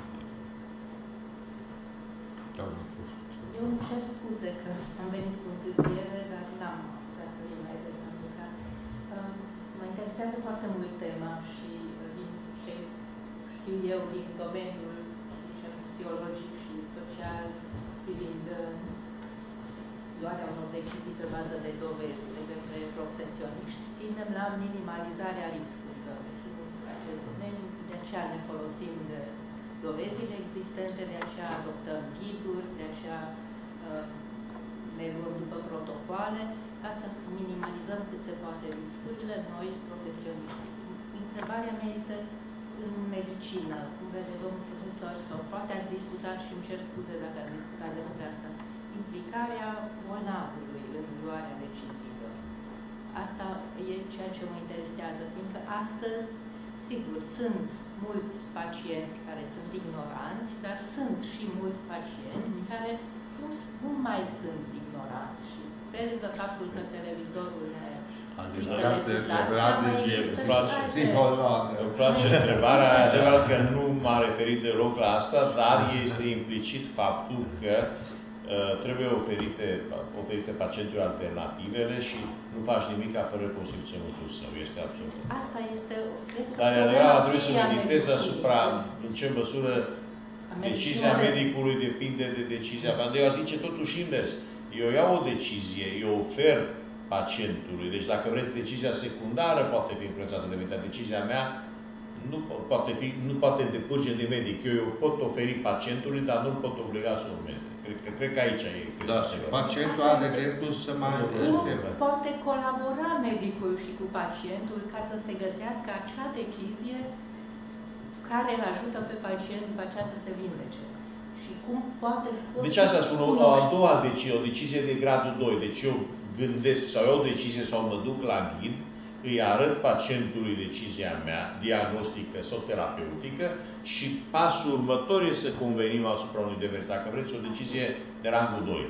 Eu îmi cer scuze că am venit cu întârziere, dar n-am putea să vin mai repede, pentru că uh, mă interesează foarte mult tema și uh, din ce știu eu din domeniul, zicem, psihologic și social, privind uh, luarea unor decizii pe bază de dovezi de către profesioniști, tindem la minimalizarea riscurilor în acest domeniu, de aceea ne folosim de dovezile existente, de aceea adoptăm ghiduri, de aceea uh, ne luăm după protocoale, ca să minimalizăm cât se poate riscurile noi, profesioniști. Întrebarea mea este în medicină, cum vede domnul profesor, sau poate ați discutat și îmi cer scuze dacă ați discutat despre asta, implicarea bolnavului în luarea deciziilor. Asta e ceea ce mă interesează, fiindcă astăzi, sigur, sunt mulți pacienți care sunt ignoranți, dar sunt și mulți pacienți care nu, nu mai sunt ignoranți. Și pe lângă faptul că televizorul ne Îmi place întrebarea, adevărat că nu m-a referit deloc la asta, dar este implicit faptul că uh, trebuie oferite, oferite pacientului alternativele și nu faci nimic fără consimțământul său. Este absolut. Asta este... Dar adevărat trebuie să meditez asupra în ce măsură decizia medicului depinde de decizia. Pentru eu zice totuși invers. Eu iau o decizie, eu ofer pacientului. Deci dacă vreți, decizia secundară poate fi influențată de medic. Decizia mea nu poate, fi, nu poate decurge de medic. Eu, eu pot oferi pacientului, dar nu-l pot obliga să urmeze. Cred că, cred că aici e. Da, și pacientul are dreptul să mai întrebe. Poate colabora medicul și cu pacientul ca să se găsească acea decizie care îl ajută pe pacient după aceea să se vindece. Și cum poate... Deci asta spun, o, o a doua decizie, o decizie de gradul doi. Deci eu gândesc sau iau o decizie sau mă duc la ghid, îi arăt pacientului decizia mea, diagnostică sau terapeutică și pasul următor este să convenim asupra unui demers. Dacă vreți, o decizie de rangul doi.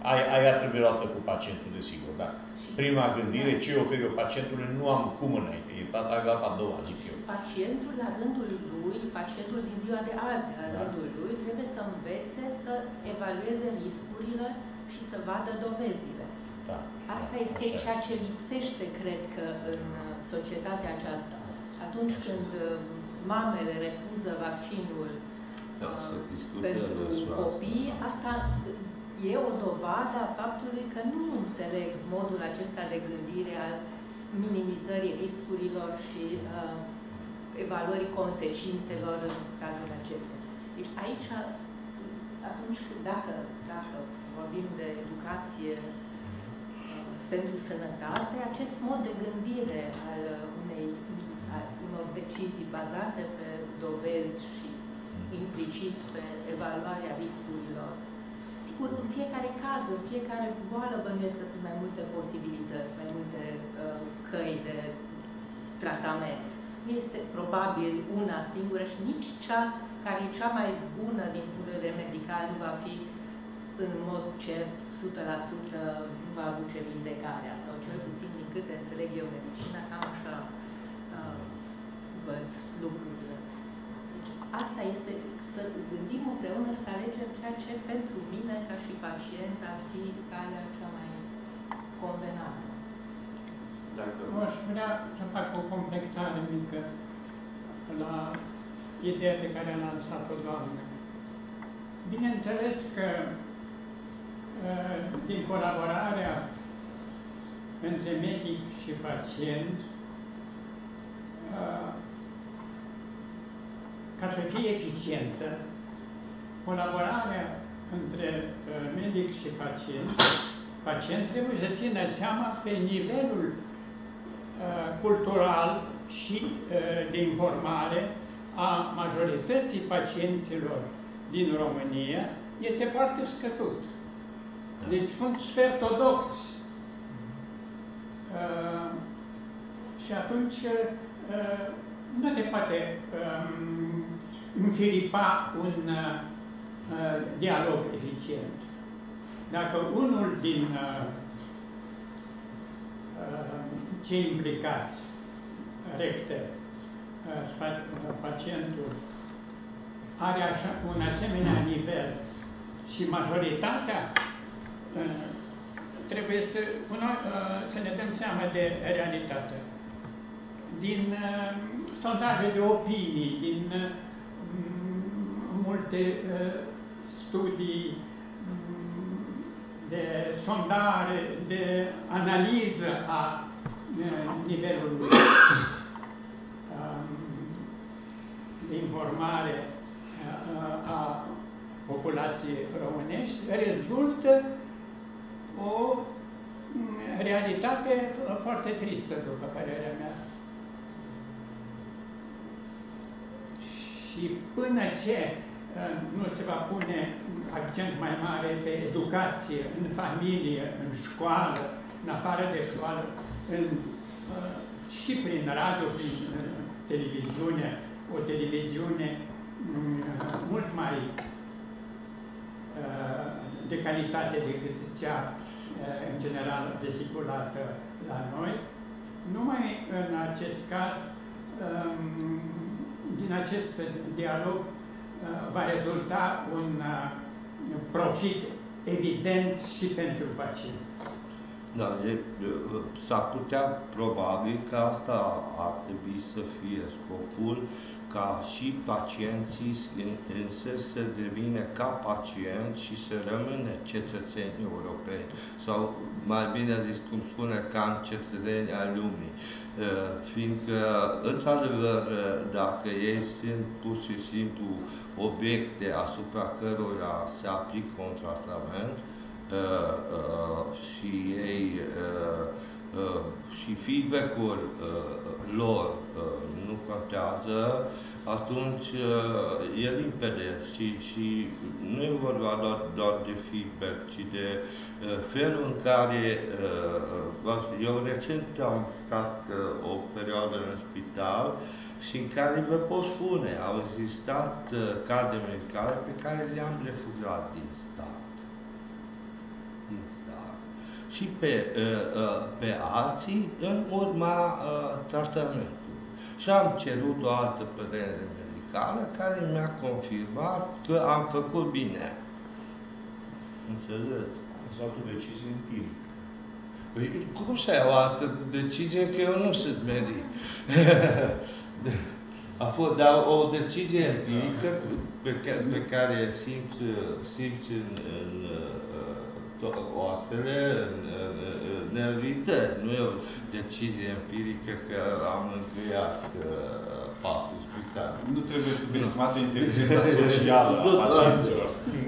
Aia, aia trebuie luată cu pacientul, desigur, da. Prima gândire, ce oferi eu pacientului, nu am cum înainte. E tata gata a doua, zic eu. Pacientul, la rândul lui, pacientul din ziua de azi, la da. rândul lui, trebuie să învețe să evalueze riscurile și să vadă dovezile. Da. Asta da, este ceea ce lipsește, cred că, în societatea aceasta. Atunci când mamele refuză vaccinul da, uh, pentru copii, asta e o dovadă a faptului că nu înțeleg modul acesta de gândire al minimizării riscurilor și uh, evaluării consecințelor în cazul acestea. Deci aici, atunci, dacă, dacă vorbim de educație uh, pentru sănătate, acest mod de gândire al unei al unor decizii bazate pe dovezi și implicit pe evaluarea riscurilor. Sigur, în fiecare caz, în fiecare boală bănuiesc că sunt mai multe posibilități, mai multe uh, căi de tratament. Nu este probabil una singură și nici cea care e cea mai bună din punct de vedere medical nu va fi în mod cert o sută la sută nu va aduce vindecarea, sau cel puțin din câte înțeleg eu medicina, cam așa uh, văd lucrurile. Deci asta este să gândim împreună, să alegem ceea ce pentru mine, ca și pacient, ar fi calea cea mai convenabilă. Dacă... Aș vrea să fac o completare mică la ideea pe care a lansat-o doamnă. Bineînțeles că din colaborarea între medic și pacient, ca să fie eficientă, colaborarea între medic și pacient, pacient trebuie să țină seama pe nivelul cultural și de informare a majorității pacienților din România este foarte scăzut. Deci sunt sfertodoxi. Uh, și atunci uh, nu se poate um, înfiripa un uh, dialog eficient. Dacă unul din uh, uh, cei implicați, recte, uh, pacientul, are așa, un asemenea nivel și majoritatea, uh, trebuie să, uh, să ne dăm seama de realitate. Din uh, sondaje de opinii, din uh, multe uh, studii de sondare, de analiză a nivelului de informare a populației românești, rezultă o realitate foarte tristă, după părerea mea. Și până ce nu se va pune accent mai mare pe educație, în familie, în școală, în afară de școală, în, și prin radio, prin televiziune, o televiziune mult mai de calitate decât cea în general vehiculată la noi, numai în acest caz, din acest dialog va rezulta un profit evident și pentru pacienți. Da, s-ar putea, probabil, că asta ar trebui să fie scopul, ca și pacienții însă să devină ca pacienți și să rămână cetățeni europeni, sau mai bine zis, cum spune, ca cetățeni ai lumii. Fiindcă, într-adevăr, dacă ei sunt pur și simplu obiecte asupra cărora se aplică un tratament, și ei și feedback-ul lor nu contează, atunci e limpede și, și nu e vorba doar, doar de feedback, ci de felul în care, eu recent am stat o perioadă în spital și în care vă pot spune, au existat cazuri medicale pe care le-am refuzat din stat. din stare și pe, pe alții în urma tratamentului. Și am cerut o altă părere medicală care mi-a confirmat că am făcut bine. Înțelegeți? Ați luat o decizie empirică. Păi, cum să iau o altă decizie, că eu nu sunt medic? A fost dar o decizie empirică pe care, pe care simt, simt în, în oasele, în, în, în nervitări. Nu e o decizie empirică că am încheiat patru spitale. Nu trebuie să subestimată inteligența socială a pacienților.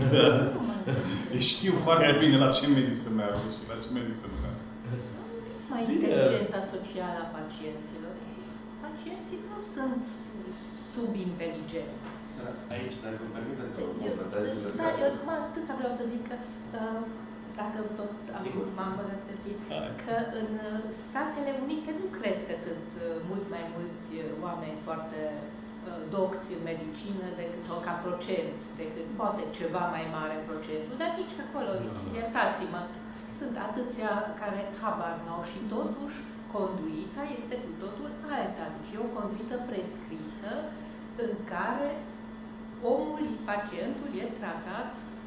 Ei știu foarte bine la ce medic să meargă și la ce medic să nu meargă. Mai inteligența socială a pacienților. Pacienții nu sunt subinteligenți. Aici, dacă îmi permite să vă completez. Da, eu atâta vreau să zic că, dacă tot m-am rătătit, că în Statele Unite nu cred că sunt mult mai mulți oameni foarte docți în medicină decât, sau ca procent, decât poate ceva mai mare procentul, dar nici acolo, iertați-mă, sunt atâția care habar n-au și totuși conduita este cu totul alta. Deci e o conduită prescrisă în care omul, pacientul, e tratat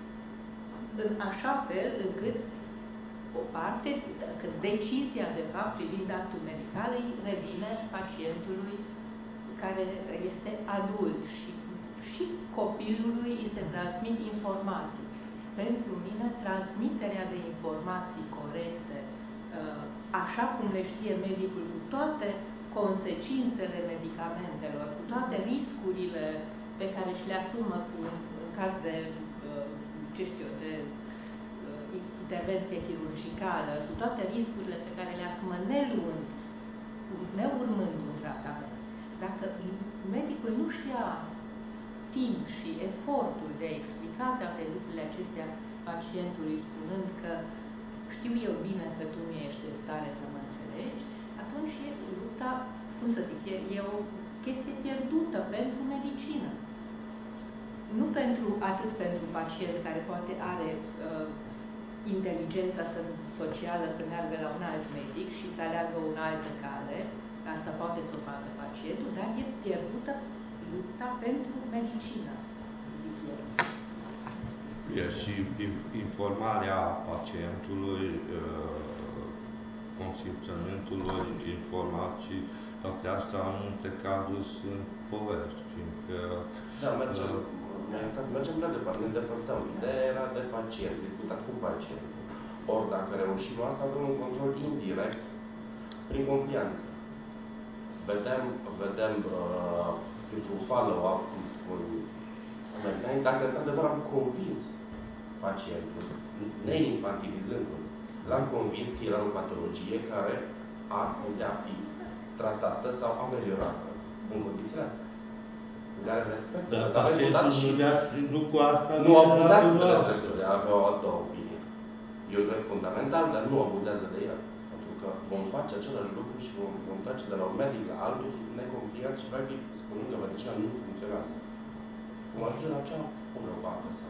în așa fel încât o parte, că decizia, de fapt, privind actul medical, îi revine pacientului care este adult și, și copilului îi se transmit informații. Pentru mine, transmiterea de informații corecte, așa cum le știe medicul, cu toate consecințele medicamentelor, cu toate riscurile pe care și le asumă cu, în caz de, ce știu, de intervenție chirurgicală, cu toate riscurile pe care le asumă neluând, neurmând un tratament. Dacă medicul nu-și ia timp și efortul de a explica toate lucrurile acestea pacientului, spunând că știu eu bine că tu nu ești în stare să mă înțelegi, atunci e lupta, cum să zic, e, e o chestie pierdută pentru medicină. Nu pentru, atât pentru pacient care poate are uh, inteligența să, socială să meargă la un alt medic și să aleagă un altă cale, asta poate să o facă pacientul, dar e pierdută lupta pentru medicină, zic eu. E și informarea pacientului, consimțământul lor informat și toate astea în multe cazuri sunt povești, fiindcă... Da, mergem, uh, mergem prea departe, ne îndepărtăm. Ideea era de pacient, discutat cu pacientul. Ori dacă reușim asta, avem un control indirect prin confianță. Vedem, vedem uh, printr-un follow-up, cum spun americanii, dacă într-adevăr am convins pacientul, neinfantilizându-l, l-am convins că era o patologie care ar putea fi tratată sau ameliorată în condițiile astea. În care respectă. Dar pacientul și nu cu asta nu abuzează de dreptul de a avea o altă opinie. E un drept fundamental, dar nu abuzează de el. Pentru că vom face același lucru și vom, vom trece de la un medic la altul necompliat și practic spunând că medicina nu funcționează. Vom ajunge la cea homeopată sau...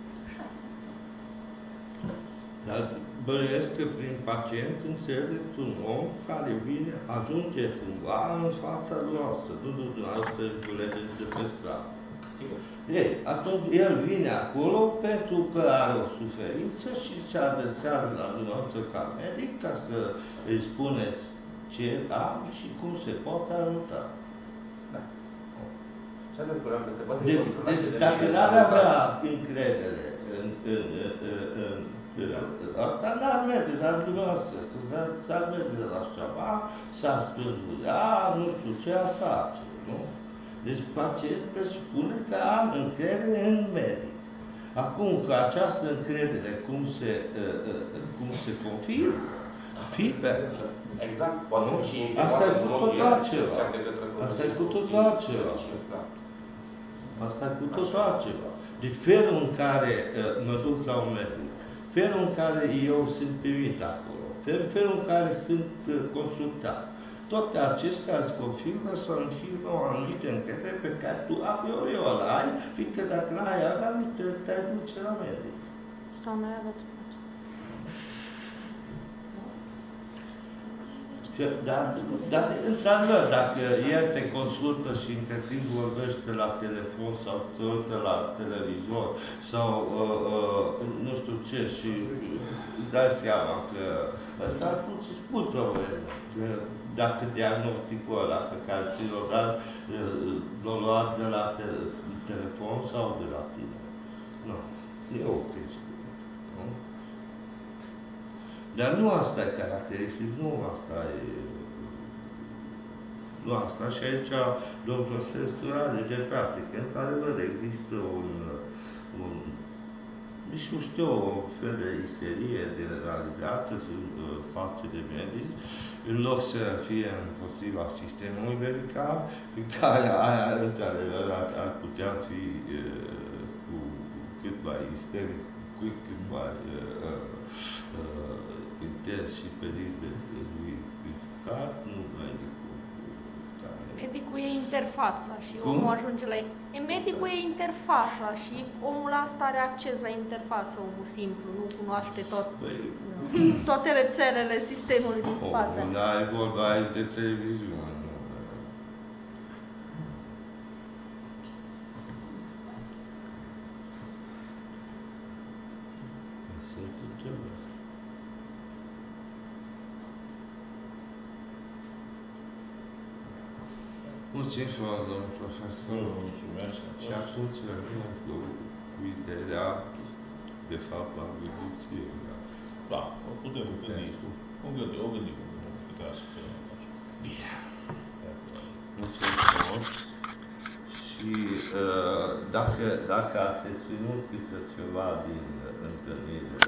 Dar bănuiesc că prin pacient înțelegeți un om care vine, ajunge cumva în fața noastră, nu dumneavoastră culegeți de pe stradă. Ei, atunci el vine acolo pentru că are o suferință și se adresează la dumneavoastră ca medic ca să îi spuneți ce am și cum se poate ajuta. Da. Și asta spuneam că se poate deci, controla. Deci, dacă n-ar avea încredere în, în, în, în asta n-ar merge, dar dumneavoastră, că s-ar merge de la ceva, s-ar spânzurea, nu știu ce ar face, nu? Deci pacient presupune că am încredere în medic. Acum, că această încredere, cum se, cum se confirmă, feedback. Exact, poate nu? și Asta e cu totul altceva. Asta e cu totul altceva. Asta e cu totul altceva. Deci felul în care uh, mă duc la un medic, felul în care eu sunt primit acolo, fel, felul în care sunt uh, consultat, toate acestea îți confirmă sau infirmă o anumită încredere pe care tu a priori o ai, fiindcă dacă n-ai avea, te-ai duce la medic. Sau n-ai avea ce face. Dar, dar într-adevăr, dacă el te consultă și între timp vorbește la telefon sau se uită la televizor sau uh, uh, nu știu ce și îți dai seama că ăsta atunci îți pui probleme. Că dacă diagnosticul ăla pe care ți l-a dat, l-a luat de la te telefon sau de la tine. Nu, e o chestie. Nu? Dar nu asta e caracteristic, nu asta e... Nu asta și aici domnul profesor are de practică. Într-adevăr există un, un, nici nu știu, o fel de isterie generalizată față de medici, în loc să fie împotriva sistemului medical, în care aia, într-adevăr, ar, ar putea fi e, cu cât mai isteric, cu cât mai e, e, intens și pe risc de criticat, nu medicul. Medicul e interfața și Cum? omul ajunge la... E, medicul e interfața și omul ăsta are acces la interfață, omul simplu, nu cunoaște tot, Păi, toate rețelele sistemului din spate. omul, dar e vorba aici de televiziune. Nu? Mulțumim frumos, domnul profesor. Mulțumesc. Și atunci rămânem cu, cu ideea, de fapt, la gândiție. Da, o putem gândi. O gândi, o gândim. Putească. Bine. Mulțumim frumos. Și uh, dacă, dacă ați ținut câte ceva din întâlnire,